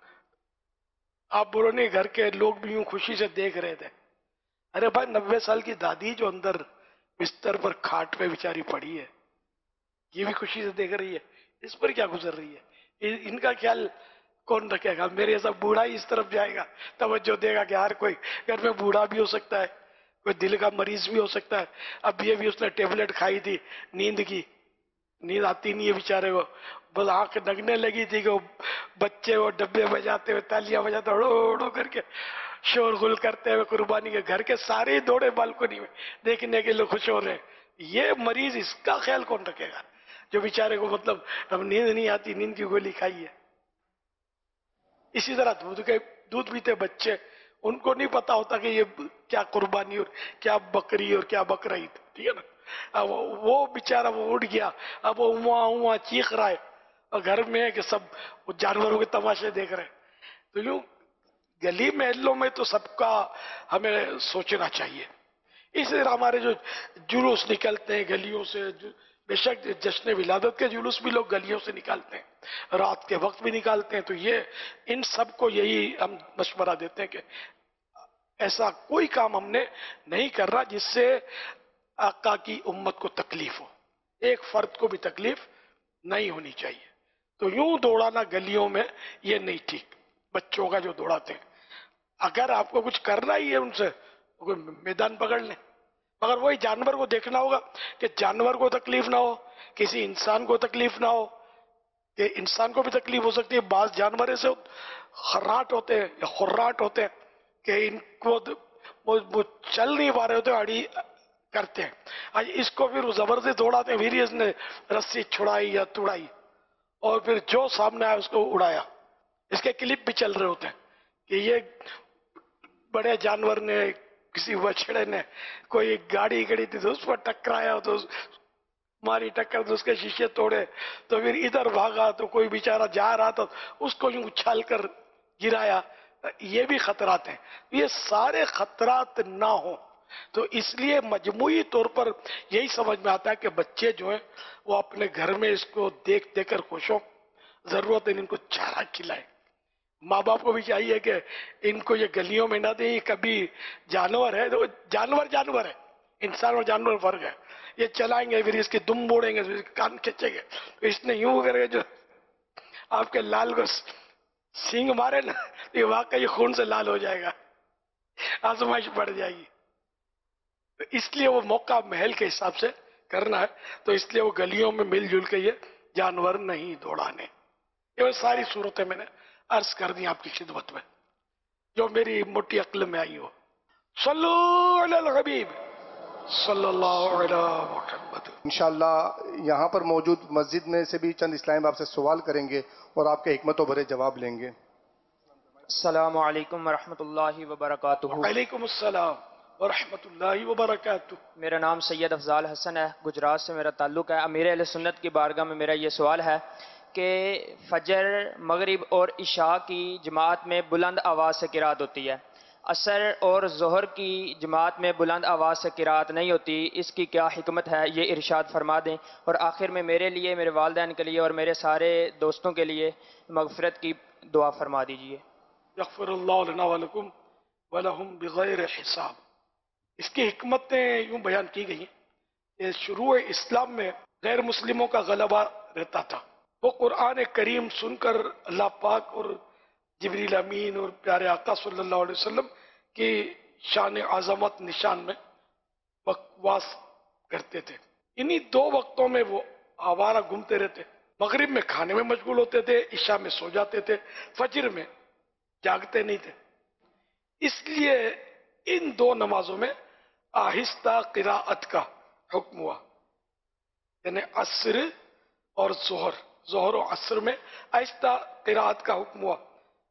آپ بولو نہیں گھر کے لوگ بھی یوں خوشی سے دیکھ رہے تھے، ارے بھائی 90 سال کی دادی جو اندر بستر پر کھاٹ پہ بیچاری پڑی ہے، یہ بھی خوشی سے دیکھ رہی ہے، اس پر کیا گزر رہی ہے، ان کا خیال کون رکھے گا؟ میرے ایسا بوڑھا ہی اس طرف جائے گا، توجہ دے گا کہ ہر کوئی گھر میں بوڑھا بھی ہو سکتا ہے، کوئی دل کا مریض بھی ہو سکتا ہے۔ اب یہ بھی اس نے ٹیبلٹ کھائی تھی نیند کی، نیند آتی نہیں ہے بیچارے کو، بس آنکھ لگنے لگی تھی کہ وہ بچے وہ ڈبے بجاتے ہوئے تالیاں بجاتے اڑو کر کے شور غل کرتے ہوئے قربانی کے گھر کے سارے دوڑے بالکنی میں دیکھنے کے لیے خوش ہو رہے ہیں۔ یہ مریض اس کا خیال کون رکھے گا جو بیچارے کو مطلب اب نیند نہیں آتی، نیند کی گولی کھائی ہے۔ اسی طرح دودھ پیتے بچے، ان کو نہیں پتا ہوتا کہ یہ کیا قربانی اور کیا بکری اور کیا بقرعید، ٹھیک ہے نا۔ اب وہ بیچارہ وہ اٹھ گیا، اب وہ ہوا چیخ رہا ہے، اور گھر میں ہے کہ سب جانوروں کے تماشے دیکھ رہے ہیں۔ تو یوں گلی محلوں میں تو سب کا ہمیں سوچنا چاہیے۔ اسی طرح ہمارے جو جلوس نکلتے ہیں گلیوں سے، بے شک جشن ولادت کے جلوس بھی لوگ گلیوں سے نکالتے ہیں، رات کے وقت بھی نکالتے ہیں، تو یہ ان سب کو یہی ہم مشورہ دیتے ہیں کہ ایسا کوئی کام ہم نے نہیں کرنا جس سے آقا کی امت کو تکلیف ہو، ایک فرد کو بھی تکلیف نہیں ہونی چاہیے۔ تو یوں دوڑانا گلیوں میں یہ نہیں ٹھیک، بچوں کا جو دوڑاتے ہیں، اگر آپ کو کچھ کرنا ہی ہے ان سے کوئی میدان پکڑ لیں، مگر وہی جانور کو دیکھنا ہوگا کہ جانور کو تکلیف نہ ہو، کسی انسان کو تکلیف نہ ہو، کہ انسان کو بھی تکلیف ہو سکتی ہے۔ بعض جانور ایسے خراٹ ہوتے ہیں یا خراٹ ہوتے ہیں کہ ان کو وہ چل نہیں پا رہے ہوتے، اڑی کرتے ہیں. آج اس کو پھر زبردستی دوڑاتے ہیں، پھر اس نے رسی چھڑائی یا توڑائی اور پھر جو سامنے آیا اس کو اڑایا. اس کے کلپ بھی چل رہے ہوتے ہیں کہ یہ بڑے جانور نے، کسی بچڑے نے کوئی گاڑی کھڑی تھی تو اس پر ٹکرایا تو ماری ٹکر تو اس کے شیشے توڑے، تو پھر ادھر بھاگا تو کوئی بیچارہ جا رہا تھا اس کو یوں اچھال کر گرایا. یہ بھی خطرات ہیں. یہ سارے خطرات نہ ہوں تو اس لیے مجموعی طور پر یہی سمجھ میں آتا ہے کہ بچے جو ہیں وہ اپنے گھر میں اس کو دیکھ دیکھ کر خوش ہوں. ضرورت ہے ان کو چارہ کھلائیں. ماں باپ کو بھی چاہیے کہ ان کو یہ گلیوں میں نہ دیں. کبھی جانور ہے تو جانور ہے، انسان اور جانور فرق ہے. یہ چلائیں گے پھر اس کے دم موڑیں گے، پھر اس کے کان کھینچیں گے، اس نے یوں کرے جو آپ کے لال کو سینگ مارے نا یہ واقعی خون سے لال ہو جائے گا، آزمائش بڑھ جائے گی. تو اس لیے وہ موقع محل کے حساب سے کرنا ہے. تو اس لیے وہ گلیوں میں مل جل کے یہ جانور نہیں دوڑانے. یہ ساری صورتیں میں نے عرض کر دی آپ کی خدمت میں جو میری موٹی عقل میں آئی ہو. صلو علی الحبیب صلی اللہ علیہ محمد. انشاءاللہ یہاں پر موجود مسجد میں سے بھی چند اسلام آپ سے سوال کریں گے اور آپ کے حکمت و بھرے جواب لیں گے. السلام علیکم ورحمۃ اللہ وبرکاتہ. وعلیکم السلام ورحمۃ اللہ وبرکاتہ. میرا نام سید افضال حسن ہے، گجرات سے میرا تعلق ہے. امیر اہل سنت کی بارگاہ میں میرا یہ سوال ہے کہ فجر، مغرب اور عشاء کی جماعت میں بلند آواز سے قرات ہوتی ہے، عصر اور ظہر کی جماعت میں بلند آواز سے قرات نہیں ہوتی، اس کی کیا حکمت ہے یہ ارشاد فرما دیں. اور آخر میں میرے لیے، میرے والدین کے لیے اور میرے سارے دوستوں کے لیے مغفرت کی دعا فرما دیجیے. یغفر اللہ لنا ولکم ولہم بغیر حساب. اس کی حکمتیں یوں بیان کی گئی ہیں کہ شروع اسلام میں غیر مسلموں کا غلبہ رہتا تھا. وہ قرآن کریم سن کر اللہ پاک اور جبریل امین اور پیارے آقا صلی اللہ علیہ وسلم کی شان عظمت نشان میں بکواس کرتے تھے. انہی دو وقتوں میں وہ آوارہ گھومتے رہتے. مغرب میں کھانے میں مشغول ہوتے تھے، عشاء میں سو جاتے تھے، فجر میں جاگتے نہیں تھے. اس لیے ان دو نمازوں میں آہستہ قراءت کا حکم ہوا، یعنی عصر اور ظہر و عصر میں آہستہ قراءت کا حکم ہوا.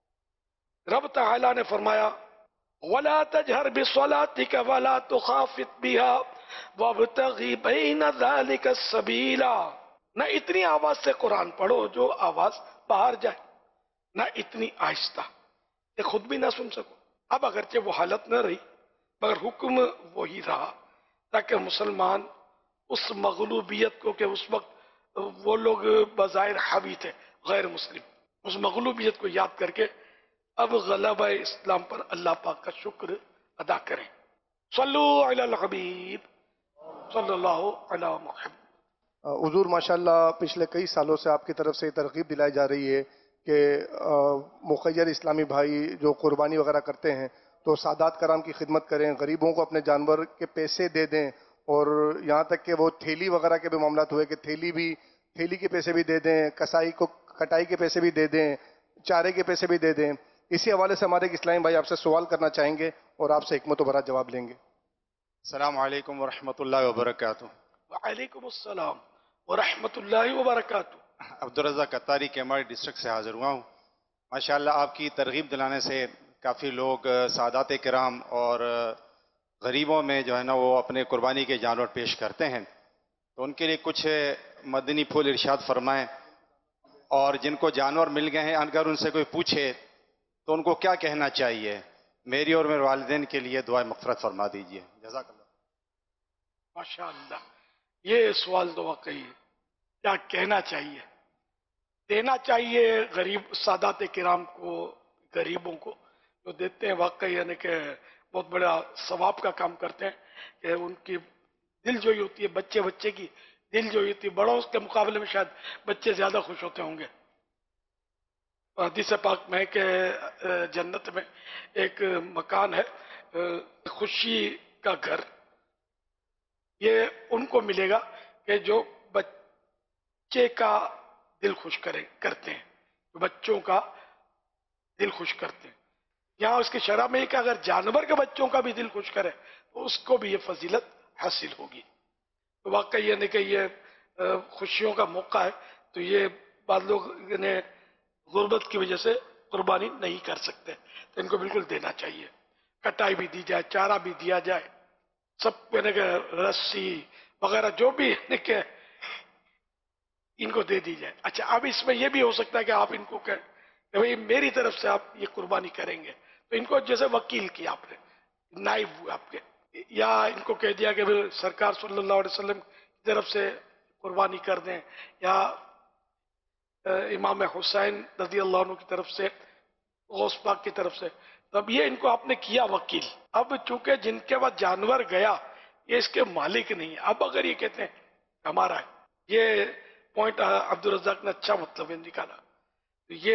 رب تعالیٰ نے فرمایا وَلَا تَجْهَرْ بِصَلَاتِكَ وَلَا تُخَافِتْ بِهَا وَابْتَغِ بَيْنَ ذَلِكَ السَّبِيلَ. نہ اتنی آواز سے قرآن پڑھو جو آواز باہر جائے، نہ اتنی آہستہ کہ خود بھی نہ سن سکو. اب اگرچہ وہ حالت نہ رہی مگر حکم وہی رہا تاکہ مسلمان اس مغلوبیت کو، کہ اس وقت وہ لوگ بظاہر حاوی تھے غیر مسلم، اس مغلوبیت کو یاد کر کے اب غلبہ اسلام پر اللہ پاک کا شکر ادا کریں. صلو علی الحبیب صلی اللہ علی محمد. حضور ماشاءاللہ پچھلے کئی سالوں سے آپ کی طرف سے ترغیب دلائی جا رہی ہے کہ مخیر اسلامی بھائی جو قربانی وغیرہ کرتے ہیں تو سادات کرام کی خدمت کریں، غریبوں کو اپنے جانور کے پیسے دے دیں، اور یہاں تک کہ وہ تھیلی وغیرہ کے بھی معاملات ہوئے کہ تھیلی کے پیسے بھی دے دیں، کسائی کو کٹائی کے پیسے بھی دے دیں، چارے کے پیسے بھی دے دیں. اسی حوالے سے ہمارے ایک اسلامی بھائی آپ سے سوال کرنا چاہیں گے اور آپ سے حکمت و بھرا جواب لیں گے. السلام علیکم ورحمۃ اللہ وبرکاتہ. وعلیکم السلام ورحمۃ اللہ وبرکاتہ. عبدالرزاق قطاری کیماڑی ڈسٹرکٹ سے حاضر ہوا ہوں. ماشاءاللہ آپ کی ترغیب دلانے سے کافی لوگ سادات کرام اور غریبوں میں جو ہے نا وہ اپنے قربانی کے جانور پیش کرتے ہیں، تو ان کے لیے کچھ مدنی پھول ارشاد فرمائیں. اور جن کو جانور مل گئے ہیں اگر ان سے کوئی پوچھے تو ان کو کیا کہنا چاہیے؟ میری اور میرے والدین کے لیے دعائے مغفرت فرما دیجیے. جزاک اللہ. ماشاءاللہ یہ سوال تو واقعی ہے. کیا کہنا چاہیے؟ دینا چاہیے غریب سادات کرام کو، غریبوں کو جو دیتے ہیں واقعی یعنی کہ بہت بڑا ثواب کا کام کرتے ہیں کہ ان کی دل جوئی ہوتی ہے، بچے کی دل جوئی ہوتی ہے. بڑوں کے مقابلے میں شاید بچے زیادہ خوش ہوتے ہوں گے. حدیث پاک میں کہ جنت میں ایک مکان ہے خوشی کا گھر، یہ ان کو ملے گا کہ جو بچے کا دل خوش کرتے ہیں، بچوں کا دل خوش کرتے ہیں. یہاں اس کی شرح میں ہے کہ اگر جانور کے بچوں کا بھی دل خوش کرے تو اس کو بھی یہ فضیلت हासिल होगी। तो वाकई यानी कि ये खुशियों का मौका है। तो ये बाद लोग इन्हें गुर्बत की वजह से कुर्बानी नहीं कर सकते, तो इनको बिल्कुल देना चाहिए। कटाई भी दी जाए, चारा भी दिया जाए, सब यानी कि रस्सी वगैरह जो भी यानी कि इनको दे दी जाए। अच्छा, अब इसमें यह भी हो सकता है कि आप इनको कहें कि भाई मेरी तरफ से आप ये कुर्बानी करेंगे, तो इनको जैसे वकील किया आपने, नाइब हुए आपके, या इनको कह दिया कि भाई सरकार सल्लल्लाहु अलैहि वसल्लम की तरफ से कुर्बानी कर दें, या इमाम हुसैन रज़ी अल्लाह अन्हु की तरफ से, गौस पाक की तरफ से, तब ये इनको आपने किया वकील। अब चूंकि जिनके पास जानवर गया ये इसके मालिक नहीं है, अब अगर ये कहते हैं हमारा है, ये पॉइंट अब्दुल रज़ाक ने अच्छा मतलब निकाला, तो ये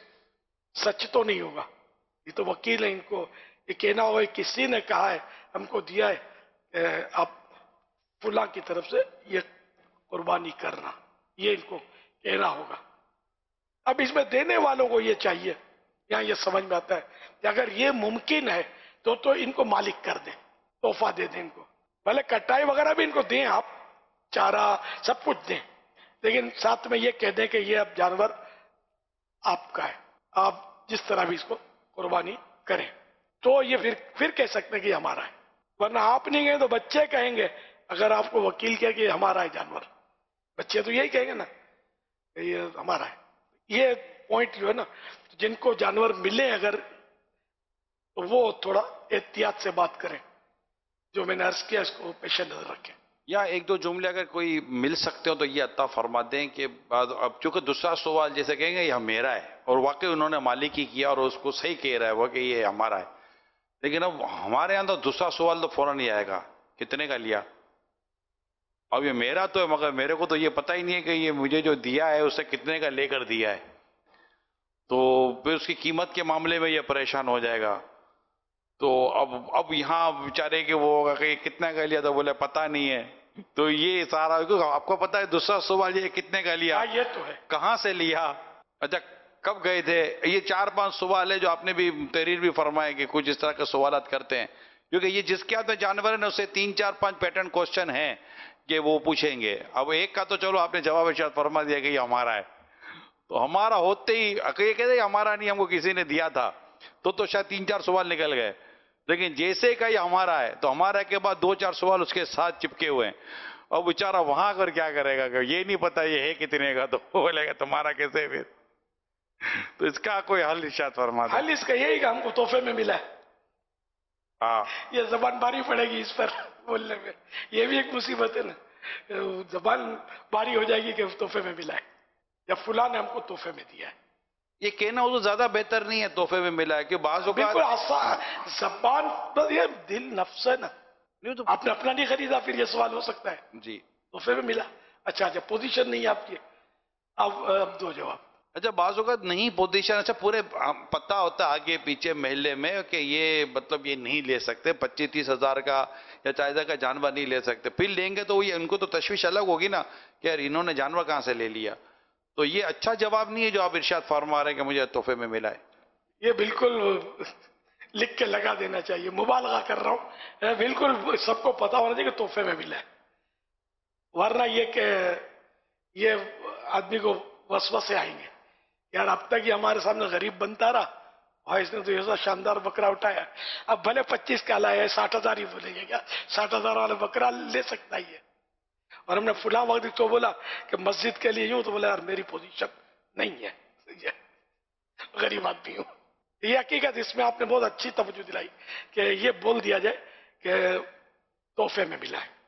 सच तो नहीं होगा, ये तो वकील है, इनको ये कहना होगा किसी ने कहा है हमको दिया है आप फुला की तरफ से ये कुर्बानी करना, ये इनको कहना होगा। अब इसमें देने वालों को ये चाहिए, यहाँ ये समझ में आता है कि अगर ये मुमकिन है तो इनको मालिक कर दें, तोहफा दे दें इनको, भले कटाई वगैरह भी इनको दें, आप चारा सब कुछ दें, लेकिन साथ में ये कह दें कि ये अब जानवर आपका है, आप जिस तरह भी इसको कुर्बानी करें, तो ये फिर कह सकते हैं कि हमारा है। वरना आप नहीं कहें तो बच्चे कहेंगे, अगर आपको वकील कहे कि हमारा है जानवर, बच्चे तो यही कहेंगे ना ये हमारा है। ये पॉइंट जो है ना, जिनको जानवर मिले अगर, तो वो थोड़ा एहतियात से बात करें, जो मैंने अर्ज किया इसको पेश नजर रखें। या एक दो जुमले अगर कोई मिल सकते हो तो ये अता फरमा दें कि अब चूंकि दूसरा सवाल जैसे कहेंगे यह मेरा है, और वाकई उन्होंने मालिकी किया और उसको सही कह रहा है वो कि ये हमारा है, लेकिन अब हमारे यहाँ तो दूसरा सवाल तो फौरन ही आएगा, कितने का लिया? अब ये मेरा तो है, मगर मेरे को तो ये पता ही नहीं है कि ये मुझे जो दिया है उसे कितने का लेकर दिया है, तो फिर उसकी कीमत के मामले में ये परेशान हो जाएगा। तो अब यहाँ बेचारे कि वो होगा कि कितना का लिया, तो बोले पता नहीं है, तो ये सारा आपको पता है। दूसरा सवाल ये कितने का लिया, ये तो है, कहाँ से लिया, अच्छा कब गए थे, ये 4-5 सवाल है जो आपने भी तहरीर भी फरमाए कि कुछ इस तरह के सवाल करते हैं, क्योंकि ये जिसके हाथ में जानवर है ना उसे 3-4-5 पैटर्न क्वेश्चन है कि वो पूछेंगे। अब एक का तो चलो आपने जवाब शायद फरमा दिया कि ये हमारा है, तो हमारा होते ही ये कहते हमारा नहीं, हमको किसी ने दिया था, तो शायद 3-4 सवाल निकल गए। लेकिन जैसे का ये हमारा है, तो हमारा के बाद 2-4 सवाल उसके साथ चिपके हुए हैं। अब बेचारा वहां कर क्या करेगा कि ये नहीं पता ये है कितने का, तो बोलेगा तुम्हारा कैसे फिर। तो इसका कोई हल इरशाद फरमा दो। हल इसका यही कि हमको तोहफे में मिला है। हाँ, ये जबान बारी पड़ेगी इस पर बोलने में, ये भी एक मुसीबत है ना, जबान बारी हो जाएगी कि तोहफे में मिला है या फुला ने हमको तोहफे में दिया है। ये कहना वो तो ज्यादा बेहतर नहीं है तोहफे में मिला है, कि बाज़ बिल्कुल जबान पर ये दिल नफ्स है ना, तो आपने अपना नहीं खरीदा, फिर ये सवाल हो सकता है जी तोहफे में मिला। अच्छा पोजीशन नहीं है आपकी, अब दो जवाब। अच्छा बाज़ औक़ात नहीं पोजीशन, अच्छा पूरे पता होता आगे पीछे महल्ले में कि ये मतलब ये नहीं ले सकते, 25-30 हज़ार का या 40 हज़ार का जानवर नहीं ले सकते, फिर लेंगे तो ये उनको तो तशवीश अलग होगी ना कि यार इन्होंने जानवर कहाँ से ले लिया। तो ये अच्छा जवाब नहीं है जो आप इरशाद फरमा रहे हैं कि मुझे तोहफे में मिला है। ये बिल्कुल लिख के लगा देना चाहिए, मुबालगा कर रहा हूँ, बिल्कुल सबको पता होना चाहिए कि तोहफे में मिला है, वरना ये कि ये आदमी को वसवसे आएंगे, यार अब तक ये हमारे सामने गरीब बनता रहा और इसने तो ऐसा शानदार बकरा उठाया, अब भले 25 का लाया है 60,000 ही बोलेंगे, क्या 60,000 वाला बकरा ले सकता ही है। और हमने फुला वक्त तो बोला कि मस्जिद के लिए यूं, तो बोला यार मेरी पोजीशन नहीं है, गरीब आदमी हूं। ये हकीकत इसमें आपने बहुत अच्छी तवज्जो दिलाई कि ये बोल दिया जाए कि तोहफे में मिला है,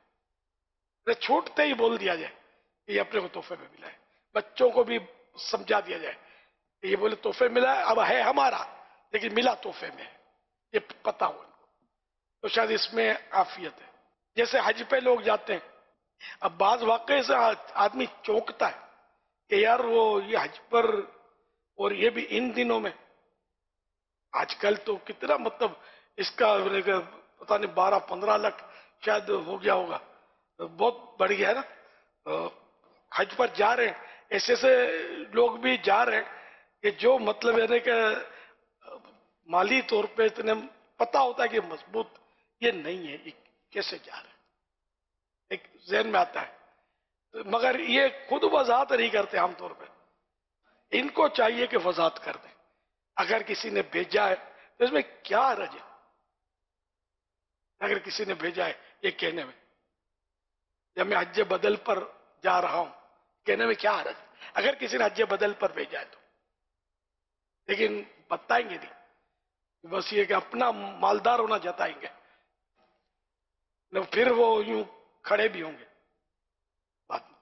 छूटते ही बोल दिया जाए कि ये अपने को तोहफे में मिला है। बच्चों को भी समझा दिया जाए कि ये बोले तोहफे मिला है, अब है हमारा लेकिन मिला तोहफे में, ये पता हो उनको, तो शायद इसमें आफियत है। जैसे हज पे लोग जाते हैं, अब बाज वाकई से आदमी चौंकता है कि यार वो ये हज पर, और ये भी इन दिनों में, आजकल तो कितना मतलब इसका पता नहीं 12-15 लाख शायद हो गया होगा, बहुत बढ़ गया है ना। हज पर जा रहे हैं, ऐसे ऐसे लोग भी जा रहे हैं कि जो मतलब यानी कि माली तौर पे इतने पता होता है कि मजबूत ये नहीं है, ये कैसे जा रहे हैं। ایک ذہن میں آتا ہے، مگر یہ خود وضاحت نہیں کرتے عام طور پہ. ان کو چاہیے کہ وضاحت کر دیں. اگر کسی نے بھیجا ہے تو اس میں کیا حرج ہے؟ اگر کسی نے بھیجا ہے یہ کہنے میں، جب میں حج بدل پر جا رہا ہوں کہنے میں کیا حرج ہے؟ اگر کسی نے حج بدل پر بھیجا ہے تو، لیکن بتائیں گے نہیں، بس یہ کہ اپنا مالدار ہونا جتائیں گے، پھر وہ یوں کھڑے بھی ہوں گے بات میں.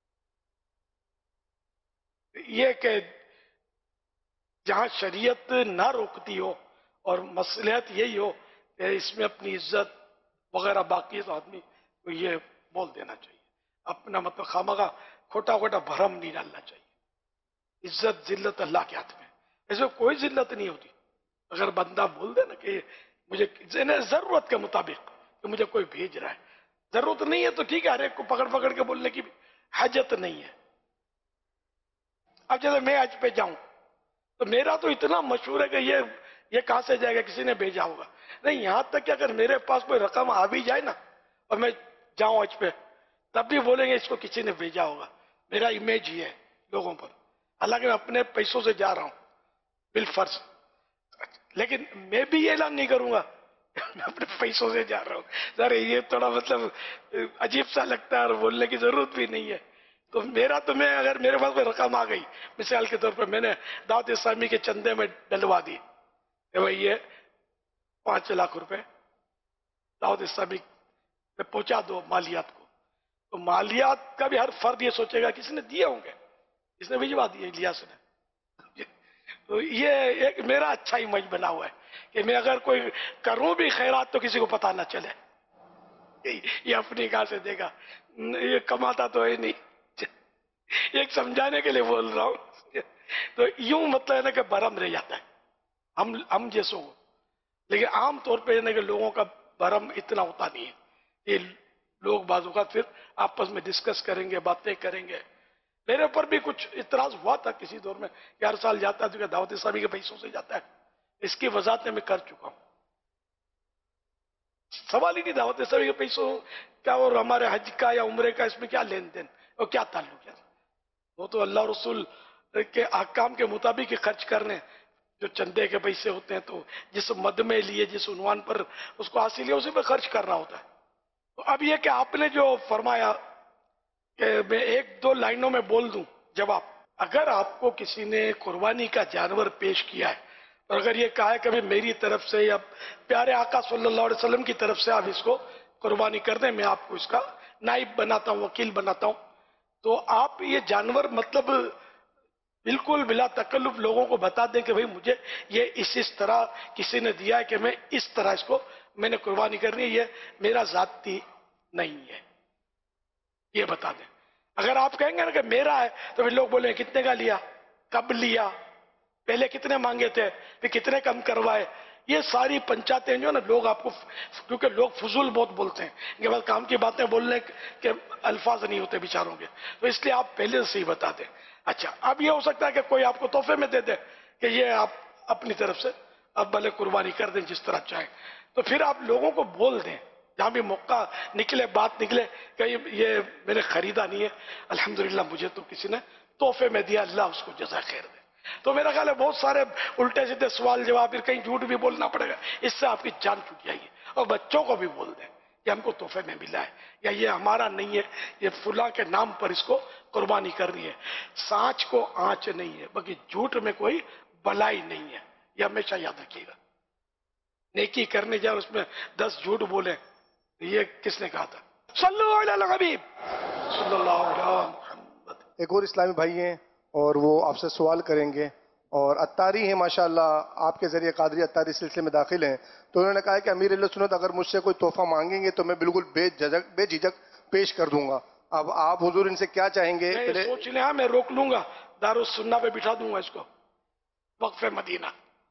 یہ کہ جہاں شریعت نہ روکتی ہو اور مصلحت یہی ہو کہ اس میں اپنی عزت وغیرہ باقی ہے تو آدمی کو یہ بول دینا چاہیے. اپنا مطلب خامخواہ کھوٹا کھوٹا بھرم نہیں ڈالنا چاہیے. عزت ذلت اللہ کے ہاتھ میں، اس میں کوئی ذلت نہیں ہوتی. اگر بندہ بول دے نا کہ مجھے ضرورت کے مطابق کہ مجھے کوئی بھیج رہا ہے، ضرورت نہیں ہے تو ٹھیک ہے، ہر ایک کو پکڑ پکڑ کے بولنے کی حاجت نہیں ہے. اب جیسے میں حج پہ جاؤں تو میرا تو اتنا مشہور ہے کہ یہ کہاں سے جائے گا، کسی نے بھیجا ہوگا. نہیں، یہاں تک کہ اگر میرے پاس کوئی رقم آ بھی جائے نا اور میں جاؤں حج پہ، تب بھی بولیں گے اس کو کسی نے بھیجا ہوگا. میرا امیج ہی ہے لوگوں پر، حالانکہ میں اپنے پیسوں سے جا رہا ہوں بالفرض، لیکن میں بھی یہ اعلان نہیں کروں گا میں اپنے پیسوں سے جا رہا ہوں. ذرا یہ تھوڑا مطلب عجیب سا لگتا ہے اور بولنے کی ضرورت بھی نہیں ہے. تو میں اگر میرے پاس کوئی رقم آ گئی، مثال کے طور پر میں نے دعوت اسلامی کے چندے میں ڈلوا دی کہ بھائی یہ 5 لاکھ روپے دعوت اسلامی میں پہنچا دو مالیات کو، تو مالیات کا بھی ہر فرد یہ سوچے گا کسی نے دیے ہوں گے، اس نے بھجوا دیے الیاس نے. تو یہ ایک میرا اچھا امیج بنا ہوا ہے کہ میں اگر کوئی کروں بھی خیرات تو کسی کو پتا نہ چلے، یہ اپنی کہاں سے دے گا، یہ کماتا تو ہے نہیں. ایک سمجھانے کے لیے بول رہا ہوں. تو یوں مطلب ہے نا کہ برہم رہ جاتا ہے ہم جیسوں کو، لیکن عام طور پہ کہ لوگوں کا برہم اتنا ہوتا نہیں ہے. یہ لوگ بعض اوقات پھر آپس میں ڈسکس کریں گے، باتیں کریں گے. میرے اوپر بھی کچھ اعتراض ہوا تھا کسی دور میں کہ ہر سال جاتا ہے تو کہ دعوت اسلامی کے پیسوں سے جاتا ہے. اس کی وضاحت میں کر چکا ہوں. سوال ہی نہیں دعوت اسلامی کے پیسوں کا اور ہمارے حج کا یا عمرے کا اس میں کیا لین دین اور کیا تعلق ہے. وہ تو اللہ رسول کے احکام کے مطابق ہی خرچ کرنے. جو چندے کے پیسے ہوتے ہیں تو جس مد میں لیے، جس عنوان پر اس کو حاصل ہے، اسی پہ خرچ کرنا ہوتا ہے. تو اب یہ کہ آپ نے جو فرمایا کہ میں 1-2 لائنوں میں بول دوں جواب. اگر آپ کو کسی نے قربانی کا جانور پیش کیا ہے اور اگر یہ کہا ہے کہ میری طرف سے یا پیارے آقا صلی اللہ علیہ وسلم کی طرف سے آپ اس کو قربانی کر دیں، میں آپ کو اس کا نائب بناتا ہوں، وکیل بناتا ہوں، تو آپ یہ جانور مطلب بالکل بلا تکلف لوگوں کو بتا دیں کہ بھئی مجھے یہ اس طرح کسی نے دیا ہے کہ میں اس طرح اس کو میں نے قربانی کرنی ہے، یہ میرا ذاتی نہیں ہے، یہ بتا دیں. اگر آپ کہیں گے نا کہ میرا ہے تو پھر لوگ بولیں کتنے کا لیا، کب لیا، پہلے کتنے مانگے تھے، پھر کتنے کم کروائے. یہ ساری پنچاتیں جو نا لوگ آپ کو، کیونکہ لوگ فضول بہت بولتے ہیں، ان کے بعد کام کی باتیں بولنے کے الفاظ نہیں ہوتے بیچاروں کے، تو اس لیے آپ پہلے سے ہی بتا دیں. اچھا، اب یہ ہو سکتا ہے کہ کوئی آپ کو تحفے میں دے دے کہ یہ آپ اپنی طرف سے اب بھلے قربانی کر دیں جس طرح چاہیں، تو پھر آپ لوگوں کو بول دیں جہاں بھی موقع نکلے، بات نکلے کہ یہ میں نے خریدا نہیں ہے، الحمدللہ مجھے تو کسی نے تحفے میں دیا، اللہ اس کو جزا خیر دے. تو میرا خیال ہے بہت سارے الٹے سیدھے سوال جواب، پھر کہیں جھوٹ بھی بولنا پڑے گا، اس سے آپ کی جان چھوٹ جائے گی. اور بچوں کو بھی بول دیں کہ ہم کو تحفے میں ملا ہے یا یہ ہمارا نہیں ہے، یہ فلاں کے نام پر اس کو قربانی کرنی ہے. سانچ کو آنچ نہیں ہے، باقی جھوٹ میں کوئی بلائی نہیں ہے، یہ ہمیشہ یاد رکھیے گا. نیکی کرنے جائے اس میں 10 جھوٹ بولیں، یہ کس نے کہا تھا؟ صلو علی الحبیب صلی اللہ علیہ محمد. ایک اور اسلامی بھائی ہیں اور وہ آپ سے سوال کریں گے، اور اتاری ہیں ماشاءاللہ، آپ کے ذریعے قادری اتاری سلسلے میں داخل ہیں. تو انہوں نے کہا کہ امیر اہل سنت اگر مجھ سے کوئی تحفہ مانگیں گے تو میں بالکل بے جھجک پیش کر دوں گا. اب آپ حضور ان سے کیا چاہیں گے؟ سوچ لیں، میں روک لوں گا، دارالسنہ پہ بٹھا دوں گا اس کو، وقف مدینہ.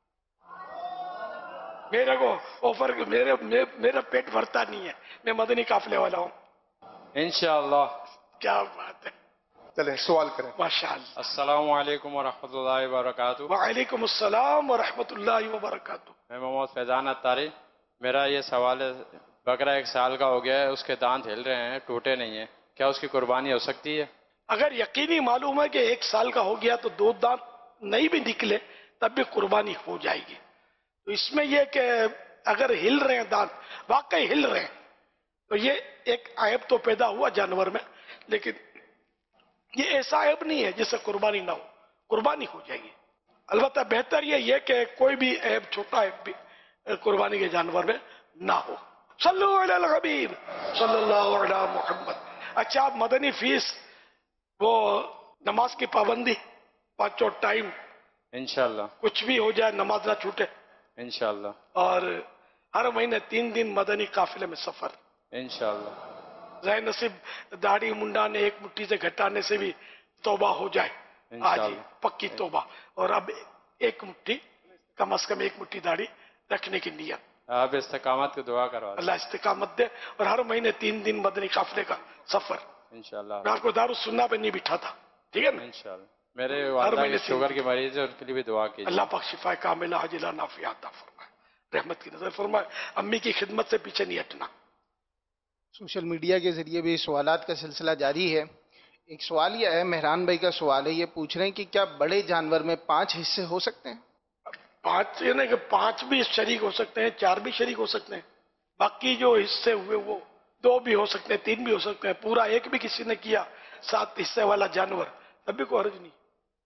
میرے کو آفر، میرا پیٹ بھرتا نہیں ہے، میں مدنی قافلے والا ہوں انشاءاللہ. کیا بات ہے. چلیں سوال کریں. ماشاءاللہ. السلام علیکم ورحمۃ اللہ وبرکاتہ. وعلیکم السلام ورحمۃ اللہ وبرکاتہ. میں محمد فیضان اتاری. میرا یہ سوال ہے बकरा 1 साल का हो गया है, उसके दांत हिल रहे हैं, टूटे नहीं हैं, क्या उसकी कुर्बानी हो सकती है? अगर यकीनी मालूम है कि 1 साल का हो गया तो 2 दांत नहीं भी निकले तब भी कुर्बानी हो जाएगी। तो इसमें यह कि अगर हिल रहे हैं दांत, वाकई हिल रहे हैं, तो ये एक ऐब तो पैदा हुआ जानवर में, लेकिन ये ऐसा ऐब नहीं है जिससे कुर्बानी ना हो, कुर्बानी हो जाएगी। अलबत्ता बेहतर ये कि कोई भी ऐब, छोटा ऐब भी कुर्बानी के जानवर में ना हो। सल्लु अलल हबीब सल्लल्लाहु अलैहि मुहम्मद। अच्छा, आप मदनी फीस, वो नमाज की पाबंदी, 5 टाइम इंशाल्लाह, कुछ भी हो जाए नमाज ना छूटे इंशाल्लाह, और हर महीने 3 दिन मदनी काफिले में सफर इंशाल्लाह। जाए नसीब दाढ़ी मुंडाने 1 मुट्ठी से घटाने से भी तौबा हो जाए, आज ही पक्की तौबा, और अब 1 मुट्ठी, कम से कम 1 मुट्ठी दाढ़ी रखने की नियत। आप इस्तिकामत की दुआ करवा, अल्लाह इस्तिकामत दे, और हर महीने 3 दिन मदनी काफिले का सफर इंशाल्लाह। मैं आपको दारुस सुन्ना पे नहीं बिठा था, ठीक है ना? इंशाल्लाह। मेरे वालिदा की शुगर की मरीज है, उनके लिए भी दुआ कीजिए। अल्लाह पाक शिफा कामिला आजिला नाफिया अता फरमाए, रहमत की नजर फरमाए। अम्मी की खिदमत से पीछे नहीं हटना। सोशल मीडिया के जरिए भी सवालात का सिलसिला जारी है। एक सवाल यह है, मेहरान भाई का सवाल है, ये पूछ रहे हैं कि क्या बड़े जानवर में 5 हिस्से हो सकते हैं? 5 यानी कि 5 भी शरीक हो सकते हैं, 4 भी शरीक हो सकते हैं, बाकी जो हिस्से हुए वो 2 भी हो सकते हैं, 3 भी हो सकते हैं, पूरा 1 भी किसी ने किया 7 हिस्से वाला जानवर, तब भी कोई हर्ज नहीं,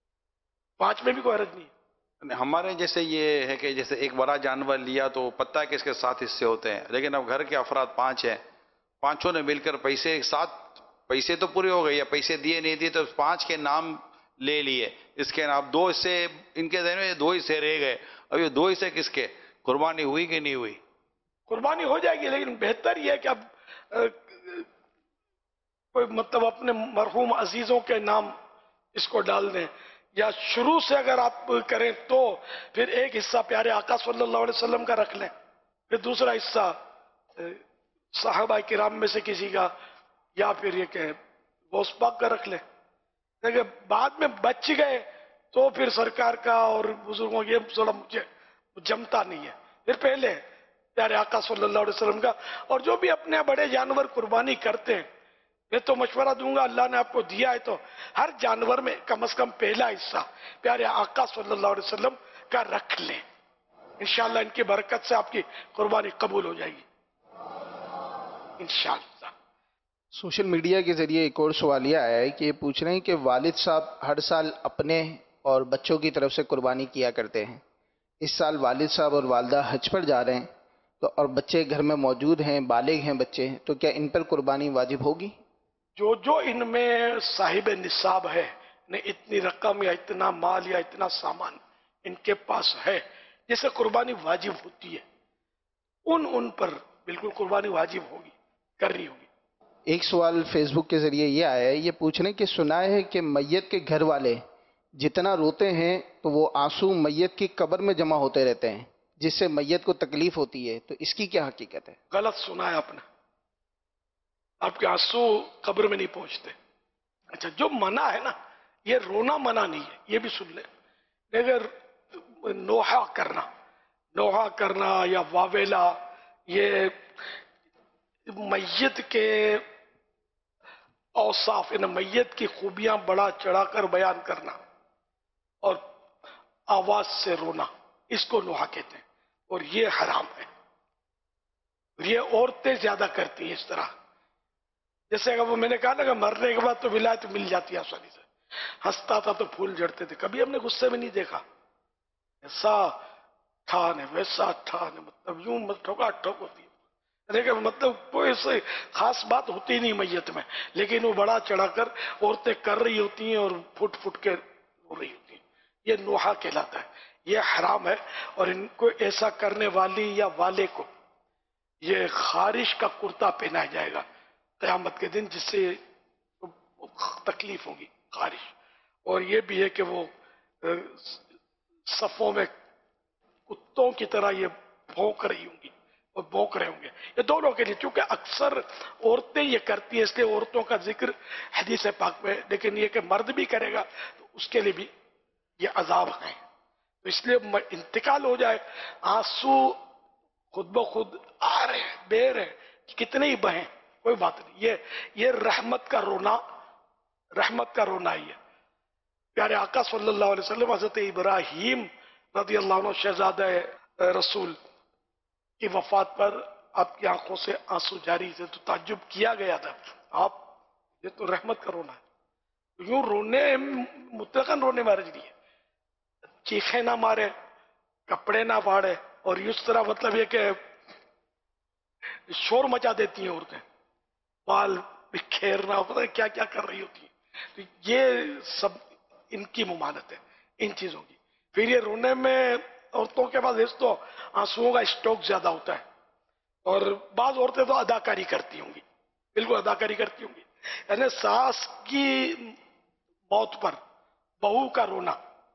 5 में भी कोई हर्ज नहीं। हमारे जैसे ये है कि जैसे एक बड़ा जानवर लिया तो पता है कि इसके 7 हिस्से होते हैं, लेकिन अब घर के अफराद 5 हैं, 5 ने मिलकर पैसे 7 पैसे तो पूरे हो गए, या पैसे दिए नहीं दिए तो 5 के नाम ले लिए, इसके नाम 2 हिस्से इनके जहन में 2 हिस्से रह गए। अब ये 2 हिस्से किसके? कुर्बानी हुई कि नहीं हुई? कुर्बानी हो जाएगी, लेकिन बेहतर यह है कि अब कोई मतलब अपने मरहूम अजीजों के नाम इसको डाल दें, या शुरू से अगर आप करें तो फिर एक हिस्सा प्यारे आका सल्लल्लाहु अलैहि वसल्लम का रख लें, फिर दूसरा हिस्सा साहबा किराम में से किसी का, या फिर ये कहें गौस पाक का रख लें। लेकिन बाद में बच गए तो फिर सरकार का और बुजुर्गों ये थोड़ा मुझे जमता नहीं है। फिर पहले प्यारे आका सल्लल्लाहु अलैहि वसल्लम का, और जो भी अपने बड़े जानवर कुर्बानी करते हैं, मैं तो मशवरा दूंगा, अल्लाह ने आपको दिया है तो हर जानवर में कम से कम पहला हिस्सा प्यारे आका सल्लल्लाहु अलैहि वसल्लम का रख लें। इंशाअल्लाह इनकी बरकत से आपकी कुर्बानी कबूल हो जाएगी इंशाअल्लाह। सोशल मीडिया के जरिए एक और सवाल यह आया है कि ये पूछ रहे हैं कि वालिद साहब हर साल अपने और बच्चों की तरफ से कुर्बानी किया करते हैं, इस साल वालिद साहब और वालदा हज पर जा रहे हैं, तो और बच्चे घर में मौजूद हैं, बालिग हैं बच्चे, तो क्या इन पर कुर्बानी वाजिब होगी? जो जो इनमें साहिब निसाब है, ने इतनी रकम या इतना माल या इतना सामान इनके पास है जिसे कुर्बानी वाजिब होती है, उन पर बिल्कुल कुर्बानी वाजिब होगी, करनी होगी। एक सवाल फेसबुक के जरिए ये आया है, ये पूछने कि सुना है कि मैयत के घर वाले जितना रोते हैं तो वो आंसू मैयत की कब्र में जमा होते रहते हैं, जिससे मैयत को तकलीफ होती है, तो इसकी क्या हकीकत है? गलत सुना है आपने, आपके आंसू कब्र में नहीं पहुंचते। अच्छा, जो मना है ना, ये रोना मना नहीं है, ये भी सुन ले, अगर नोहा करना या वावेला, ये मैयत के औसाफ, इन मैयत की खूबियां बड़ा चढ़ाकर बयान करना और आवाज से रोना, इसको नोहा कहते हैं, और ये हराम है। ये औरतें ज्यादा करती हैं इस तरह, जैसे अगर वो मैंने कहा ना कि मरने के बाद तो विलायत मिल जाती है आसानी से, हंसता था तो फूल झड़ते थे, कभी हमने गुस्से में नहीं देखा, ऐसा ठान है वैसा ठान है, मतलब यूं मत ठोका ठोक होती है, लेकिन मतलब कोई ऐसी खास बात होती नहीं मैयत में, लेकिन वो बड़ा चढ़ाकर औरतें कर रही होती हैं और फुट फुट के रो रही होती हैं, ये नोहा कहलाता है, ये हराम है। और इनको ऐसा करने वाली या वाले को ये खारिश का कुर्ता पहनाया जाएगा क़यामत के दिन, जिससे तकलीफ होगी, खारिश। और ये भी है कि वो सफों में कुत्तों की तरह ये भौंक रही होंगी और भौंक रहे होंगे, ये दोनों के लिए, क्योंकि अक्सर औरतें ये करती है, इसलिए औरतों का जिक्र हदीस पाक में, लेकिन ये कि मर्द भी करेगा तो उसके लिए भी ये अजाब है। तो इसलिए इंतकाल हो जाए, आंसू खुद ब खुद आ रहे हैं, बह रहे हैं, کتنے ہی بہیں کوئی بات نہیں، یہ رحمت کا رونا ہی ہے۔ پیارے آقا صلی اللہ علیہ وسلم حضرت ابراہیم رضی اللہ عنہ شہزادہ رسول کی وفات پر آپ کی آنکھوں سے آنسو جاری تھے تو تعجب کیا گیا تھا، آپ یہ تو رحمت کا رونا ہے، یوں رونے مطلقاً رونے مارے نہیں ہے، چیخیں نہ مارے، کپڑے نہ پھاڑے، اور اس طرح مطلب یہ کہ شور مچا دیتی ہیں عورتیں، بال بکھیرنا، پتہ کیا کیا کر رہی ہوتی ہیں، تو یہ سب ان کی ممانت ہے ان چیزوں کی۔ پھر یہ رونے میں عورتوں کے پاس اس تو آنسوؤں کا اسٹاک زیادہ ہوتا ہے، اور بعض عورتیں تو اداکاری کرتی ہوں گی، بالکل اداکاری کرتی ہوں گی، یعنی ساس کی موت پر بہو کا رونا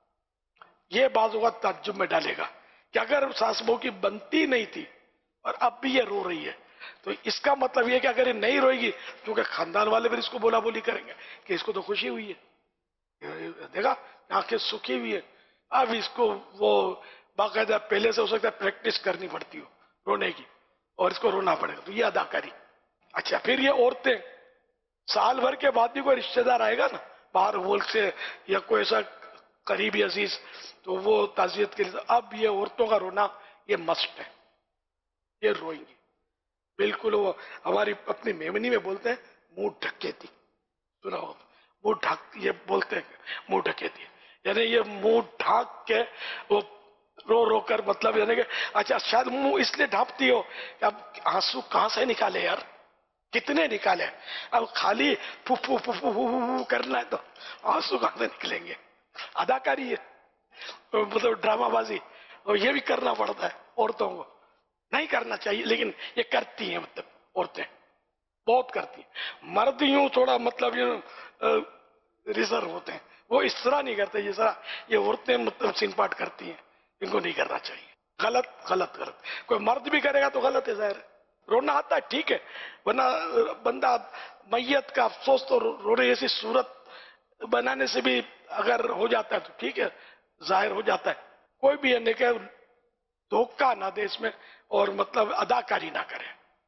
یہ بعض اوقات تعجب میں ڈالے گا کہ اگر ساس بہو کی بنتی نہیں تھی اور اب بھی یہ رو رہی ہے تو اس کا مطلب یہ کہ اگر یہ نہیں روئے گی کیونکہ خاندان والے پھر اس کو بولا بولی کریں گے کہ اس کو تو خوشی ہوئی ہے، دیکھا آنکھیں سکھی ہوئی ہے، اب اس کو وہ باقاعدہ پہلے سے ہو سکتا ہے پریکٹس کرنی پڑتی ہو رونے کی اور اس کو رونا پڑے گا، تو یہ اداکاری۔ اچھا پھر یہ عورتیں سال بھر کے بعد بھی کوئی رشتہ دار آئے گا نا باہر ملک سے یا کوئی ایسا قریبی عزیز تو وہ تعزیت کے لیے، اب یہ عورتوں کا رونا یہ مسٹ ہے، یہ روئیں گی بالکل۔ وہ ہماری اپنی میمنی میں بولتے ہیں منہ ڈھکیتی، سنا ہو منہ ڈھک، یہ بولتے ہیں منہ ڈھکیتی، یعنی یہ منہ ڈھانک کے وہ رو رو کر مطلب یعنی کہ اچھا شاید منہ اس لیے ڈھانپتی ہو کہ اب آنسو کہاں سے نکالے یار، کتنے نکالے، اب خالی پھو پھو پھو پھو پھو کرنا ہے تو آنسو کہاں سے نکلیں گے، اداکاری ہے مطلب ڈرامہ بازی، اور یہ بھی کرنا پڑتا ہے عورتوں کو، نہیں کرنا چاہیے لیکن یہ کرتی ہیں، مطلب عورتیں بہت کرتی ہیں، مرد یوں تھوڑا مطلب یوں ریزرو ہوتے ہیں، وہ اس طرح نہیں کرتے جس طرح یہ عورتیں مطلب سین پاٹ کرتی ہیں، ان کو نہیں کرنا چاہیے، غلط غلط غلط، کوئی مرد بھی کرے گا تو غلط ہے، ظاہر ہے رونا آتا ہے ٹھیک ہے، ورنہ بندہ میت کا افسوس تو رونے جیسی صورت بنانے سے بھی اگر ہو جاتا ہے تو ٹھیک ہے، ظاہر ہو جاتا ہے، کوئی بھی یعنی کہ دھوکہ نہ دے اس میں اور مطلب اداکاری نہ کرے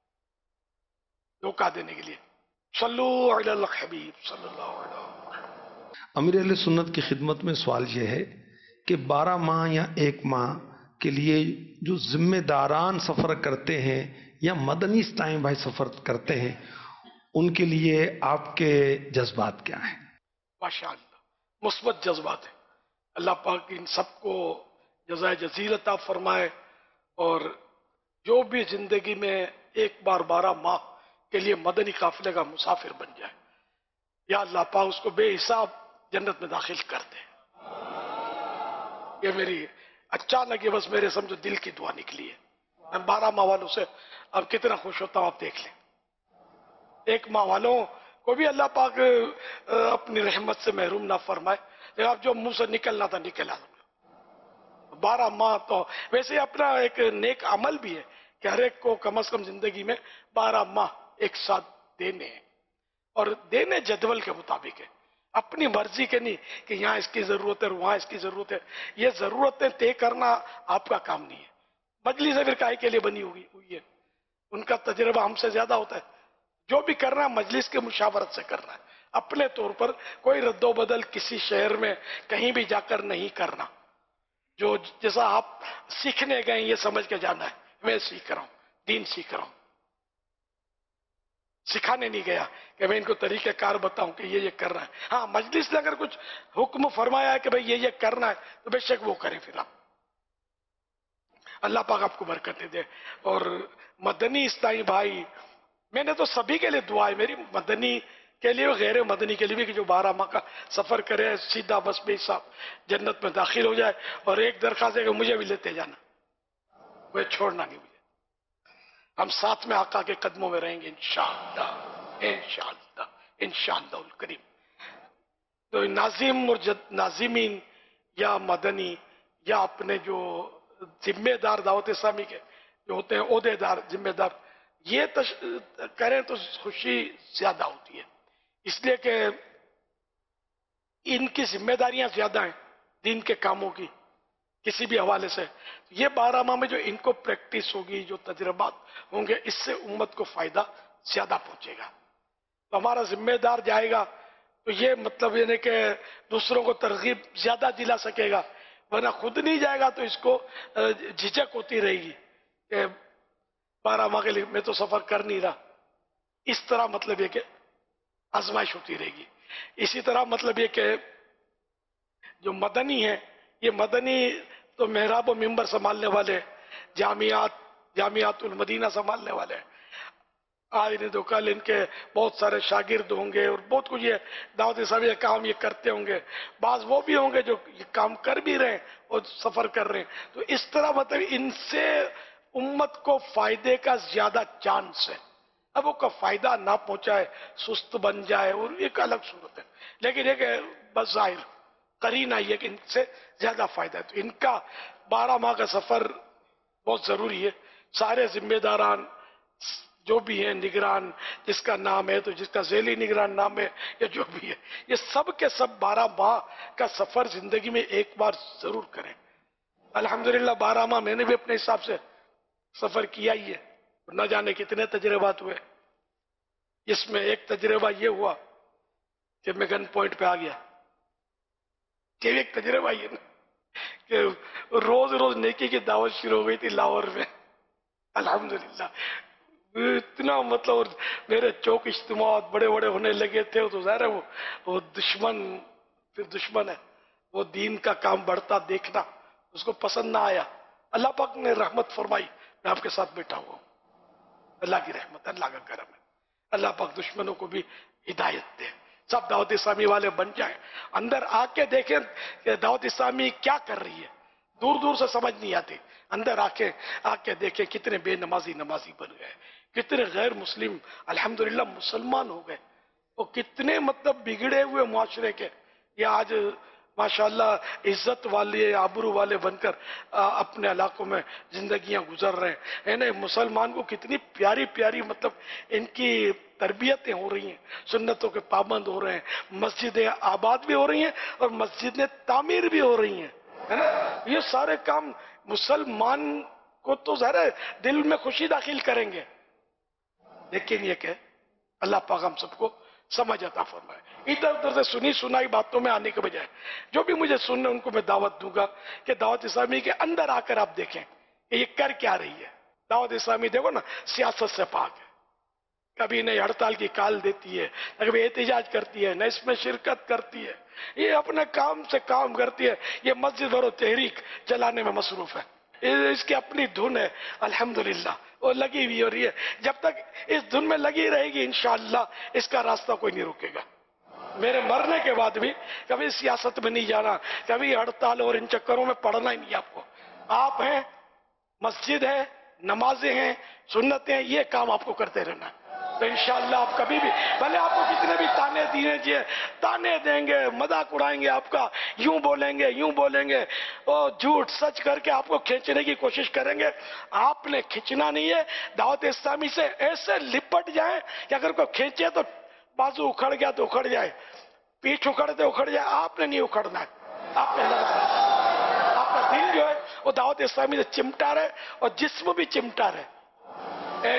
دھوکہ دینے کے لیے۔ صلو علی الحبیب صلی اللہ علیہ وسلم۔ امیر اہل سنت کی خدمت میں سوال یہ ہے کہ 12 ماہ یا 1 ماہ کے لیے جو ذمہ داران سفر کرتے ہیں یا مدنی اسلامی بھائی سفر کرتے ہیں ان کے لیے آپ کے جذبات کیا ہیں؟ ماشاءاللہ مثبت جذبات ہیں، اللہ پاک ان سب کو جزائے جزیل عطا فرمائے، اور جو بھی زندگی میں ایک بار 12 ماہ کے لیے مدنی قافلے کا مسافر بن جائے، یا اللہ پاک اس کو بے حساب جنت میں داخل کر دے، یہ میری اچانک یہ بس میرے سمجھو دل کی دعا نکلی ہے۔ میں 12 ماہ والوں سے اب کتنا خوش ہوتا ہوں آپ دیکھ لیں، 1 ماہ والوں کو بھی اللہ پاک اپنی رحمت سے محروم نہ فرمائے، لیکن اب جو منہ سے نکلنا تھا نکلا، 12 ماہ تو ویسے اپنا ایک نیک عمل بھی ہے کہ ہر ایک کو کم از کم زندگی میں 12 ماہ ایک ساتھ دینے ہیں، اور دینے جدول کے مطابق ہے، اپنی مرضی کے نہیں کہ یہاں اس کی ضرورت ہے وہاں اس کی ضرورت ہے، یہ ضرورتیں طے کرنا آپ کا کام نہیں ہے، مجلس پھر کاہے کے لیے بنی ہوئی ہے، ان کا تجربہ ہم سے زیادہ ہوتا ہے، جو بھی کرنا ہے مجلس کے مشاورت سے کرنا ہے، اپنے طور پر کوئی رد و بدل کسی شہر میں کہیں بھی جا کر نہیں کرنا، جو جیسا آپ سیکھنے گئے یہ سمجھ کے جانا ہے میں سیکھ رہا ہوں، دین سیکھ رہا ہوں، سکھانے نہیں گیا کہ میں ان کو طریقہ کار بتاؤں کہ یہ کرنا ہے، ہاں مجلس نے اگر کچھ حکم فرمایا ہے کہ بھئی یہ کرنا ہے تو بے شک وہ کریں، پھر آپ اللہ پاک آپ کو برکتیں دے۔ اور مدنی اسلامی بھائی میں نے تو سبھی کے لیے دعا ہے میری، مدنی کے لیے غیر مدنی کے لیے بھی، کہ جو 12 ماہ کا سفر کرے سیدھا بس بے حساب جنت میں داخل ہو جائے، اور ایک درخواست ہے کہ مجھے بھی لیتے جانا، وہ چھوڑنا نہیں مجھے، ہم ساتھ میں آقا کے قدموں میں رہیں گے انشاءاللہ انشاءاللہ انشاءاللہ الکریم۔ تو ناظم اور ناظمین یا مدنی یا اپنے جو ذمہ دار دعوت اسلامی کے جو ہوتے ہیں عہدے دار ذمہ دار، یہ کریں تو خوشی زیادہ ہوتی ہے، اس لیے کہ ان کی ذمہ داریاں زیادہ ہیں دین کے کاموں کی، किसी भी हवाले से। ये 12 माह में जो इनको प्रैक्टिस होगी, जो तजर्बात होंगे, इससे उम्मत को फायदा ज्यादा पहुंचेगा। तो हमारा जिम्मेदार जाएगा तो ये मतलब यानी कि दूसरों को तरगीब ज्यादा दिला सकेगा, वरना खुद नहीं जाएगा तो इसको झिझक होती रहेगी कि 12 माह के लिए मैं तो सफर कर नहीं रहा। इस तरह मतलब ये कि आजमाइश होती रहेगी। इसी तरह मतलब ये कि जो मदनी है, ये मदनी तो मेहराब और मिंबर संभालने वाले, जामियातुल मदीना संभालने वाले, आज नहीं तो कल इनके बहुत सारे शागिर्द होंगे और बहुत कुछ ये दावत इस्लामी का काम ये करते होंगे। बाज वो भी होंगे जो ये काम कर भी रहे हैं और सफर कर रहे हैं। तो इस तरह मतलब इनसे उम्मत को फायदे का ज्यादा चांस है। अब वो का फायदा ना पहुंचाए, सुस्त बन जाए, और एक अलग सूरत है। लेकिन एक बस जाहिर करीना ये कि इनसे ज्यादा फायदा है। तो इनका 12 माह का सफर बहुत जरूरी है। सारे जिम्मेदारान जो भी हैं, निगरान जिसका नाम है, तो जिसका ज़ेली निगरान नाम है, या जो भी है, ये सब के सब 12 माह का सफर जिंदगी में एक बार जरूर करें। अल्हम्दुलिल्लाह 12 माह मैंने भी अपने हिसाब से सफर किया ही है। न जाने कितने तजर्बात हुए। इसमें एक तजर्बा ये हुआ कि मैं गन पॉइंट पे आ गया। कि एक तजर्बा ये कि रोज रोज नेकी की दावत शुरू हो गई थी लाहौर में। अल्हम्दुलिल्लाह इतना मतलब मेरे चौक इज्तिमात बड़े बड़े होने लगे थे। तो ज़ाहिर है वो दुश्मन फिर दुश्मन है। वो दीन का काम बढ़ता देखना उसको पसंद ना आया। अल्लाह पाक ने रहमत फरमाई, मैं आपके साथ बैठा हुआ हूँ। अल्लाह की रहमत, अल्लाह का करम है। अल्लाह पाक दुश्मनों को भी हिदायत दे, सब दावत इस्लामी वाले बन जाए। अंदर आके देखें कि दावत इस्लामी क्या कर रही है। दूर दूर से समझ नहीं आती, अंदर आके देखें कितने बेनमाजी नमाजी बन गए, कितने गैर मुस्लिम अल्हम्दुलिल्लाह मुसलमान हो गए, और कितने मतलब बिगड़े हुए मुआशरे के ये आज माशाल्लाह इज्जत वाले आबरू वाले बनकर अपने इलाकों में जिंदगियां गुजर रहे हैं। ना मुसलमान को कितनी प्यारी प्यारी मतलब इनकी तरबियतें हो रही हैं, सुन्नतों के पाबंद हो रहे हैं, मस्जिदें आबाद भी हो रही हैं और मस्जिदें तामीर भी हो रही हैं, है ना। ये सारे काम मुसलमान को तो ज़रा दिल में खुशी दाखिल करेंगे। लेकिन ये कि अल्लाह पाक हम सबको समझ अता फरमाए। इधर उधर से सुनी सुनाई बातों में आने के बजाय जो भी मुझे सुनने उनको मैं दावत दूंगा कि दावत इस्लामी के अंदर आकर आप देखें कि ये कर क्या रही है। दावत इस्लामी देखो ना सियासत से पाक है, कभी नहीं हड़ताल की काल देती है, न कभी एहतजाज करती है, न इसमें शिरकत करती है। ये अपने काम से काम करती है। ये मस्जिद और तहरीक चलाने में मसरूफ है, इसकी अपनी धुन है अल्हम्दुलिल्लाह, वो लगी हुई हो रही है। जब तक इस धुन में लगी रहेगी इंशाअल्लाह इसका रास्ता कोई नहीं रुकेगा। मेरे मरने के बाद भी कभी सियासत में नहीं जाना, कभी हड़ताल और इन चक्करों में पड़ना ही नहीं आपको। आप हैं, मस्जिद है, नमाजें हैं, सुन्नतें हैं, ये काम आपको करते रहना है। तो इंशाअल्लाह आप कभी भी भले आपको कितने भी ताने दिए चाहिए, ताने देंगे, मजाक उड़ाएंगे आपका, यूं बोलेंगे और झूठ सच करके आपको खींचने की कोशिश करेंगे। आपने खींचना नहीं है, दावत इस्लामी से ऐसे लिपट जाए कि अगर कोई खींचे तो बाजू उखड़ गया तो उखड़ जाए, पीठ उखड़ते उखड़ जाए, आपने नहीं उखड़ना है। आपने आपका दिल जो है वो दावत इस्लामी से चिमटा रहे और जिस्म भी चिमटा रहे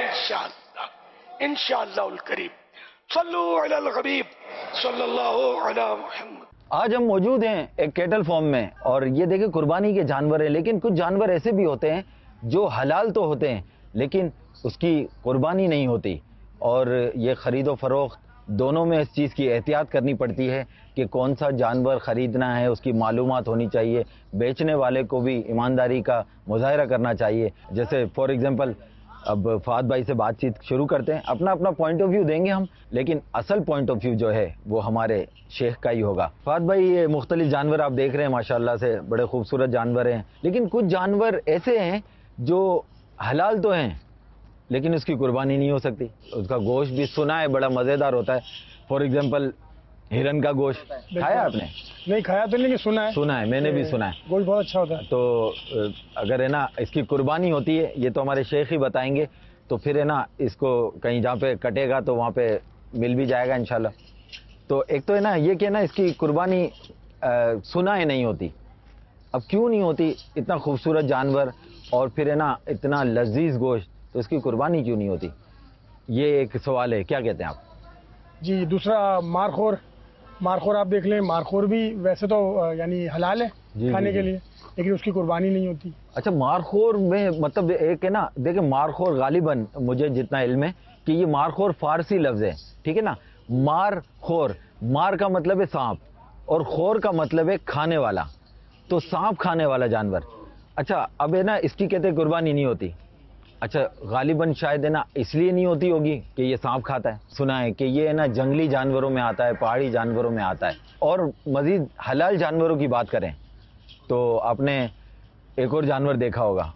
इंशाअल्लाह करीब। सल्लु अलल हबीब सल्लल्लाहु अलैहि मुहम्मद। आज हम मौजूद हैं एक कैटल फार्म में और ये देखें कुर्बानी के जानवर हैं, लेकिन कुछ जानवर ऐसे भी होते हैं जो हलाल तो होते हैं लेकिन उसकी कुर्बानी नहीं होती, और ये खरीदो फरोख्त दोनों में इस चीज़ की एहतियात करनी पड़ती है कि कौन सा जानवर ख़रीदना है, उसकी मालूमात होनी चाहिए। बेचने वाले को भी ईमानदारी का मुजाहरा करना चाहिए। जैसे फॉर एग्जांपल अब फहद भाई से बातचीत शुरू करते हैं, अपना अपना पॉइंट ऑफ व्यू देंगे हम, लेकिन असल पॉइंट ऑफ व्यू जो है वो हमारे शेख का ही होगा। फहद भाई ये मुख्तलिफ जानवर आप देख रहे हैं, माशाल्लाह से बड़े खूबसूरत जानवर हैं, लेकिन कुछ जानवर ऐसे हैं जो हलाल तो हैं लेकिन उसकी कुर्बानी नहीं हो सकती। उसका गोश्त भी सुना है बड़ा मज़ेदार होता है। फॉर एग्जांपल हिरन का गोश्त खाया आपने? नहीं खाया तो नहीं, सुना है, मैंने भी सुना है, गोश्त बहुत अच्छा होता है। तो अगर है ना इसकी कुर्बानी होती है, ये तो हमारे शेख ही बताएंगे, तो फिर है ना इसको कहीं जहाँ पे कटेगा तो वहाँ पे मिल भी जाएगा इंशाल्लाह। तो एक तो है ना ये कि ना इसकी कुर्बानी सुना है नहीं होती। اب کیوں نہیں ہوتی؟ اتنا خوبصورت جانور اور پھر ہے نا اتنا لذیذ گوشت، تو اس کی قربانی کیوں نہیں ہوتی؟ یہ ایک سوال ہے، کیا کہتے ہیں آپ؟ جی دوسرا مارخور آپ دیکھ لیں، مارخور بھی ویسے تو یعنی حلال ہے کھانے کے لیے، لیکن اس کی قربانی نہیں ہوتی۔ اچھا مارخور میں مطلب ایک ہے نا، دیکھیں مارخور غالباً مجھے جتنا علم ہے کہ یہ مارخور فارسی لفظ ہے، ٹھیک ہے نا؟ مارخور، مار کا مطلب ہے سانپ اور خور کا مطلب ہے کھانے والا، تو سانپ کھانے والا جانور۔ اچھا اب ہے نا اس کی کہتے ہیں قربانی نہیں ہوتی۔ اچھا غالباً شاید ہے نا اس لیے نہیں ہوتی ہوگی کہ یہ سانپ کھاتا ہے، سنا ہے کہ یہ ہے نا جنگلی جانوروں میں آتا ہے، پہاڑی جانوروں میں آتا ہے۔ اور مزید حلال جانوروں کی بات کریں تو آپ نے ایک اور جانور دیکھا ہوگا،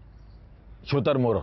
شتر مرغ،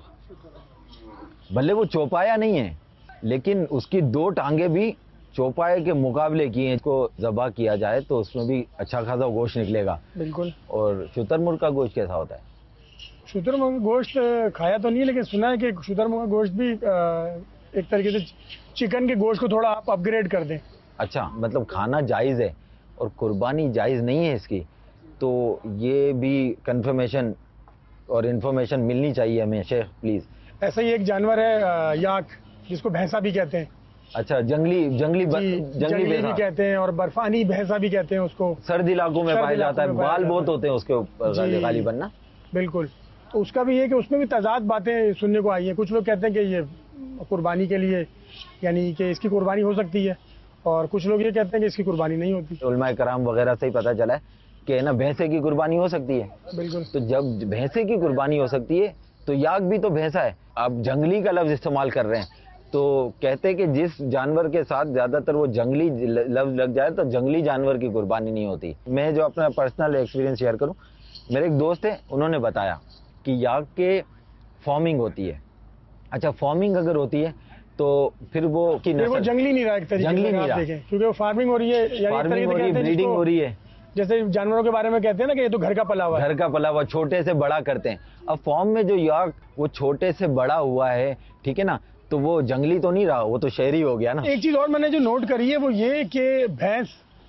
بھلے وہ چوپایا نہیں ہے لیکن اس کی 2 ٹانگیں بھی چوپائے کے مقابلے کی ہیں، اس کو ذبح کیا جائے تو اس میں بھی اچھا خاصا گوشت نکلے گا۔ بالکل۔ اور شتر مرغ کا گوشت کیسا ہوتا ہے؟ شتر مرغ کا گوشت کھایا تو نہیں ہے، لیکن سنا ہے کہ شتر مرغ کا گوشت بھی ایک طریقے سے چکن کے گوشت کو تھوڑا آپ اپ گریڈ کر دیں۔ اچھا مطلب کھانا جائز ہے اور قربانی جائز نہیں ہے اس کی، تو یہ بھی کنفرمیشن اور انفارمیشن ملنی چاہیے ہمیں شیخ پلیز۔ ایسا ہی ایک جانور ہے یاک، جس کو بھینسا بھی کہتے ہیں۔ اچھا جنگلی بھی کہتے ہیں اور برفانی بھینسا بھی کہتے ہیں اس کو، سرد علاقوں میں پایا جاتا ہے، بال بہت ہوتے ہیں اس کے اوپر غالباً نا۔ بالکل، تو اس کا بھی یہ کہ اس میں بھی تضاد باتیں سننے کو آئی ہیں، کچھ لوگ کہتے ہیں کہ یہ قربانی کے لیے یعنی کہ اس کی قربانی ہو سکتی ہے، اور کچھ لوگ یہ کہتے ہیں کہ اس کی قربانی نہیں ہوتی۔ علماء کرام وغیرہ سے ہی پتہ چلا ہے کہ نا بھینسے کی قربانی ہو سکتی ہے۔ بالکل، تو جب بھینسے کی قربانی ہو سکتی ہے تو یاک بھی تو بھینسا ہے، آپ جنگلی کا لفظ استعمال کر رہے ہیں، تو کہتے ہیں کہ جس جانور کے ساتھ زیادہ تر وہ جنگلی لفظ لگ جائے تو جنگلی جانور کی قربانی نہیں ہوتی۔ میں جو اپنا پرسنل ایکسپیرینس شیئر کروں، میرے ایک دوست ہیں، انہوں نے بتایا کہ یاک کے فارمنگ ہوتی ہے۔ اچھا فارمنگ اگر ہوتی ہے تو پھر وہ جنگلی نہیں رہا، ایک طریقے سے کیونکہ وہ فارمنگ ہو رہی ہے، بریڈنگ ہو رہی ہے، جیسے جانوروں کے بارے میں کہتے ہیں نا کہ یہ تو گھر کا پلا ہوا ہے، گھر کا پلا ہوا، چھوٹے سے بڑا کرتے ہیں۔ اب فارم میں جو یاک وہ چھوٹے سے بڑا ہوا ہے، ٹھیک ہے نا، تو وہ جنگلی تو نہیں رہا، وہ تو شہری ہو گیا نا۔ ایک چیز اور میں نے جو نوٹ کری ہے وہ یہ کہ بھینس،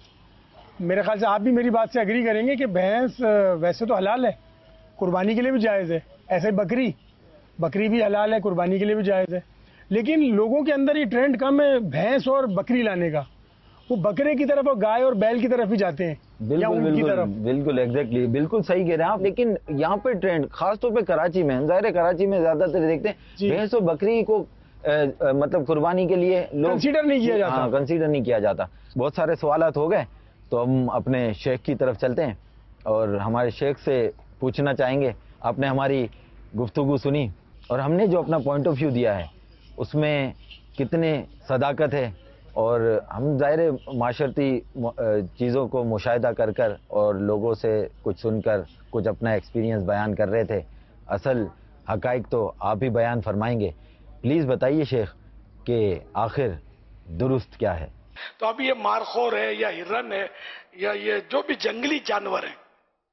میرے خیال سے آپ بھی میری بات سے اگری کریں گے کہ بھینس ویسے تو حلال ہے، قربانی کے لیے بھی جائز ہے، ایسے بکری بھی حلال ہے، قربانی کے لیے بھی جائز ہے، لیکن لوگوں کے اندر یہ ٹرینڈ کم ہے بھینس اور بکری لانے کا، وہ بکرے کی طرف اور گائے اور بیل کی طرف بھی جاتے ہیں۔ بالکل ایگزیکٹلی، بالکل صحیح کہہ رہے ہیں آپ، لیکن یہاں پہ ٹرینڈ خاص طور پہ کراچی میں، ظاہر ہے کراچی میں زیادہ تر دیکھتے ہیں بھینس اور بکری کو مطلب قربانی کے لیے لوگ کنسیڈر نہیں کیا جاتا۔ بہت سارے سوالات ہو گئے تو ہم اپنے شیخ کی طرف چلتے ہیں اور ہمارے شیخ سے پوچھنا چاہیں گے، آپ نے ہماری گفتگو سنی اور ہم نے جو اپنا پوائنٹ آف ویو دیا ہے اس میں کتنے صداقت ہے، اور ہم ظاہر معاشرتی چیزوں کو مشاہدہ کر اور لوگوں سے کچھ سن کر کچھ اپنا ایکسپیرینس بیان کر رہے تھے، اصل حقائق تو آپ ہی بیان فرمائیں گے۔ پلیز بتائیے شیخ کہ آخر درست کیا ہے؟ تو اب یہ مارخور ہے یا ہرن ہے یا یہ جو بھی جنگلی جانور ہیں،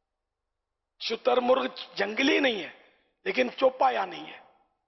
شتر مرغ جنگلی نہیں ہے لیکن چوپایا نہیں ہے،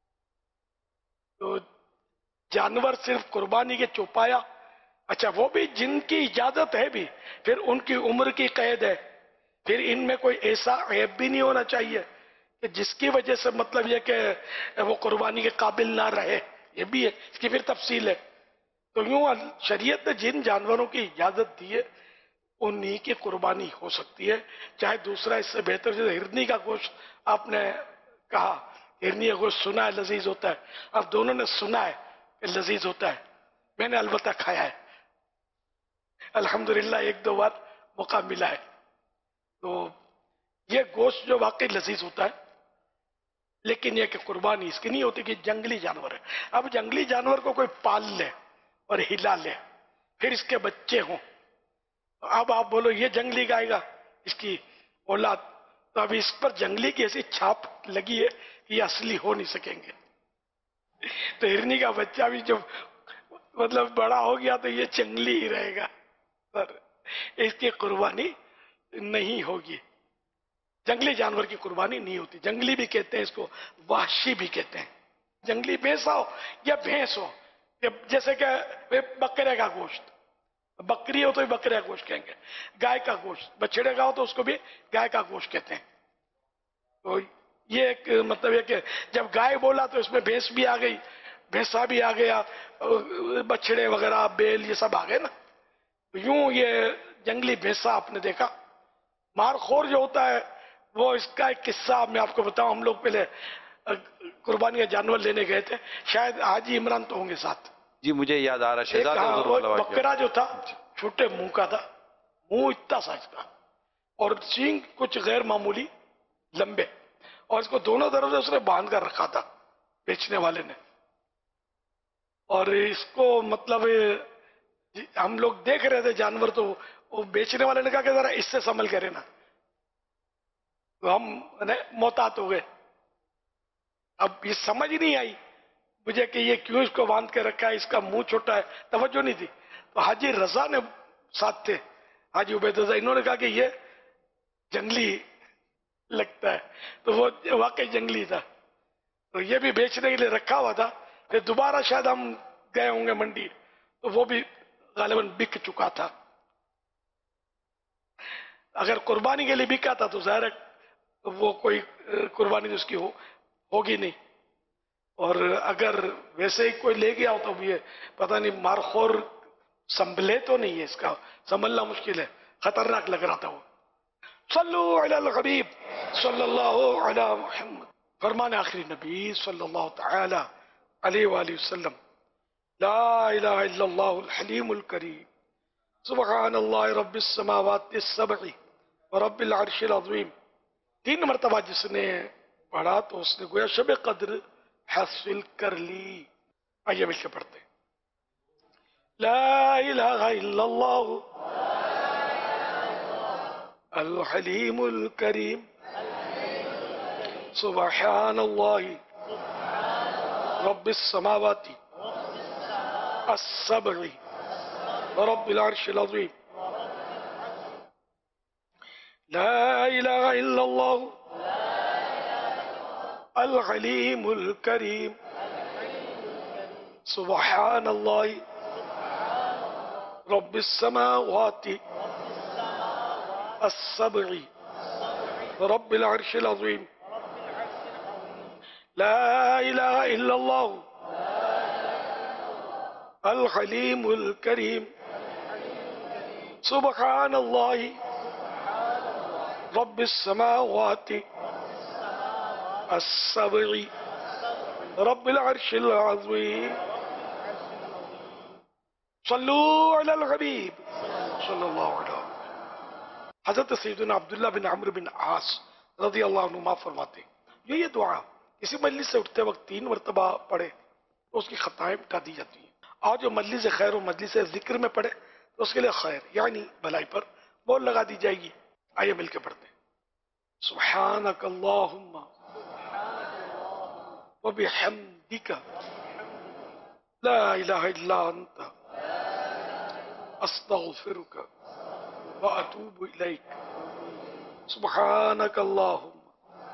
تو جانور صرف قربانی کے چوپایا، اچھا وہ بھی جن کی اجازت ہے بھی، پھر ان کی عمر کی قید ہے، پھر ان میں کوئی ایسا عیب بھی نہیں ہونا چاہیے کہ جس کی وجہ سے مطلب یہ کہ وہ قربانی کے قابل نہ رہے، یہ بھی ہے، اس کی پھر تفصیل ہے۔ تو یوں شریعت نے جن جانوروں کی اجازت دی ہے انہی کی قربانی ہو سکتی ہے، چاہے دوسرا اس سے بہتر، جیسے ہرنی کا گوشت آپ نے کہا، ہرنی کا گوشت سنا ہے لذیذ ہوتا ہے، اب دونوں نے سنا ہے کہ لذیذ ہوتا ہے، میں نے البتہ کھایا ہے، الحمدللہ 1-2 بار موقع ملا ہے، تو یہ گوشت جو واقعی لذیذ ہوتا ہے، لیکن یہ کہ قربانی اس کی نہیں ہوتی کہ جنگلی جانور ہے۔ اب جنگلی جانور کو کوئی پال لے اور ہلا لے، پھر اس کے بچے ہوں، اب آپ بولو یہ جنگلی گائے گا اس کی اولاد، تو اب اس پر جنگلی کی ایسی چھاپ لگی ہے کہ یہ اصلی ہو نہیں سکیں گے۔ تو ہرنی کا بچہ بھی جو مطلب بڑا ہو گیا تو یہ جنگلی ہی رہے گا، پر اس کی قربانی نہیں ہوگی، جنگلی جانور کی قربانی نہیں ہوتی۔ جنگلی بھی کہتے ہیں اس کو، وحشی بھی کہتے ہیں، جنگلی بھینسا ہو یا بھینس ہو، جیسے کہ بکرے کا گوشت، बकरी हो तो भी बकरे का गोश्त कहेंगे, गाय का गोश्त, बछड़े का हो तो उसको भी गाय का गोश्त कहते हैं। तो ये एक मतलब है कि जब गाय बोला तो इसमें भैंस भी आ गई, भैंसा भी आ गया, बछड़े वगैरह बैल ये सब आ गए ना। यूं ये जंगली भैंसा आपने देखा, मारखोर जो होता है वो, इसका एक किस्सा मैं आपको बताऊं। हम लोग पहले कुर्बानी का जानवर लेने गए थे, शायद हाजी इमरान तो होंगे साथ जी, मुझे याद आ रहा है। वो बकरा जो था छोटे मुंह का था, मुंह इतना साइज का, और सींग कुछ गैर मामूली लंबे, और इसको दोनों तरफ से उसने बांध कर रखा था बेचने वाले ने। और इसको मतलब हम लोग देख रहे थे जानवर, तो वो बेचने वाले ने कहा कि जरा इससे संभल के रहना। तो हम मोहतात हो गए। अब ये समझ ही नहीं आई मुझे कि ये क्यों इसको बांध के रखा है, इसका मुंह छोटा है, तवज्जो नहीं थी। तो हाजी रजा ने साथ थे, हाजी उबैद रजा, इन्होंने कहा कि ये जंगली लगता है, तो वो वाकई जंगली था। तो ये भी बेचने के लिए रखा हुआ था। फिर दोबारा शायद हम गए होंगे मंडी, तो वो भी गालिबन बिक चुका था। अगर कुर्बानी के लिए बिका था तो जाहिर है वो कोई कुर्बानी तो उसकी होगी नहीं। और अगर वैसे ही कोई ले गया हो तो ये पता नहीं मारखोर संभले तो नहीं है, इसका संभलना मुश्किल है, खतरनाक लग रहा था वो। सल्लु अलल हबीब सल्लल्लाहु अला मुहम्मद, फरमान आखिरी नबी सल्लल्लाहु तआला अलैहि वसल्लम, ला इलाहा इल्लल्लाहुल हलीमुल करीम, सुब्हानल्लाहि रब्बिस समावाति सब'i व रब्बिल अर्शिल अज़ीम। 3 मरतबा जिसने पढ़ा तो उसने गोया शब कद्र हासिल कर ली। आइए मिलकर पढ़ते हैं। ला इलाहा इल्लल्लाहु अल हलीमुल करीम, सुब्हानल्लाहि रब्बिस समावाति as-sab'i व रब्बिल अर्शिल अज़ीम। ला इलाहा इल्लल्लाहु अल हलीमुल करीम, सुब्हानल्लाहि रब्बिस समावाति as-sab'i व रब्बिल अर्शिल अज़ीम। ला इलाहा इल्लल्लाहु अल हलीमुल करीम, सुब्हानल्लाहि रब्बिस समावाति as-sab'i रब्बिल अर्शिल अज़ीम। सल्लु अलल हबीब सल्लल्लाहु अलैहि वसल्लम। हजरत सैयदना अब्दुल्लाह बिन अम्र बिन आस रज़ियल्लाहु अन्हुमा फरमाते, जो ये दुआ किसी मजलिस से उठते वक्त 3 मरतबा पढ़े तो उसकी खताएं मिटा दी जाती हैं, और जो मजलिस खैर और मजलिस जिक्र में पढ़े तो उसके लिए खैर यानी भलाई पर बोल लगा दी जाएगी। आइए मिलकर पढ़ते हैं। सुब्हानक अल्लाहुम्मा व बिहम्दिका ला इलाहा इल्ला अंता अस्तगफिरुका व अतूबु इलैक। सुब्हानक अल्लाहुम्मा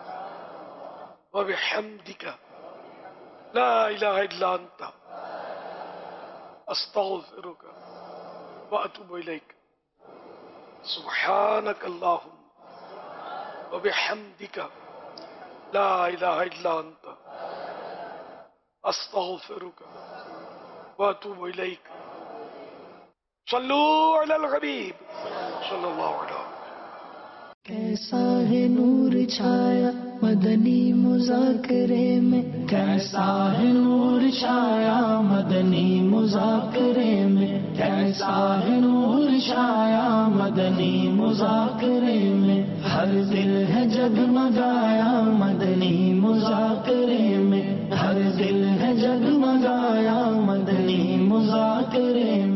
व बिहम्दिका ला इलाहा इल्ला अंता अस्तगफिरुका व अतूबु इलैक। सुब्हानक अल्लाहुम्मा व बिहम्दिका ला इलाहा इल्ला अंता अस्तगफिरुका व अतूबु इलैक। सल्लु अलल हबीब सल्लल्लाहु अलैहि वसल्लम। कैसा है नूर छाया मदनी मुज़ाकरे में, कैसा है नूर छाया मदनी मुज़ाकरे में, कैसा है नूर छाया मदनी मुज़ाकरे में। हर दिल है जगमगाया मदनी मुज़ाकरे में, हर दिल है जगमगाया मदनी मुज़ाकरे में।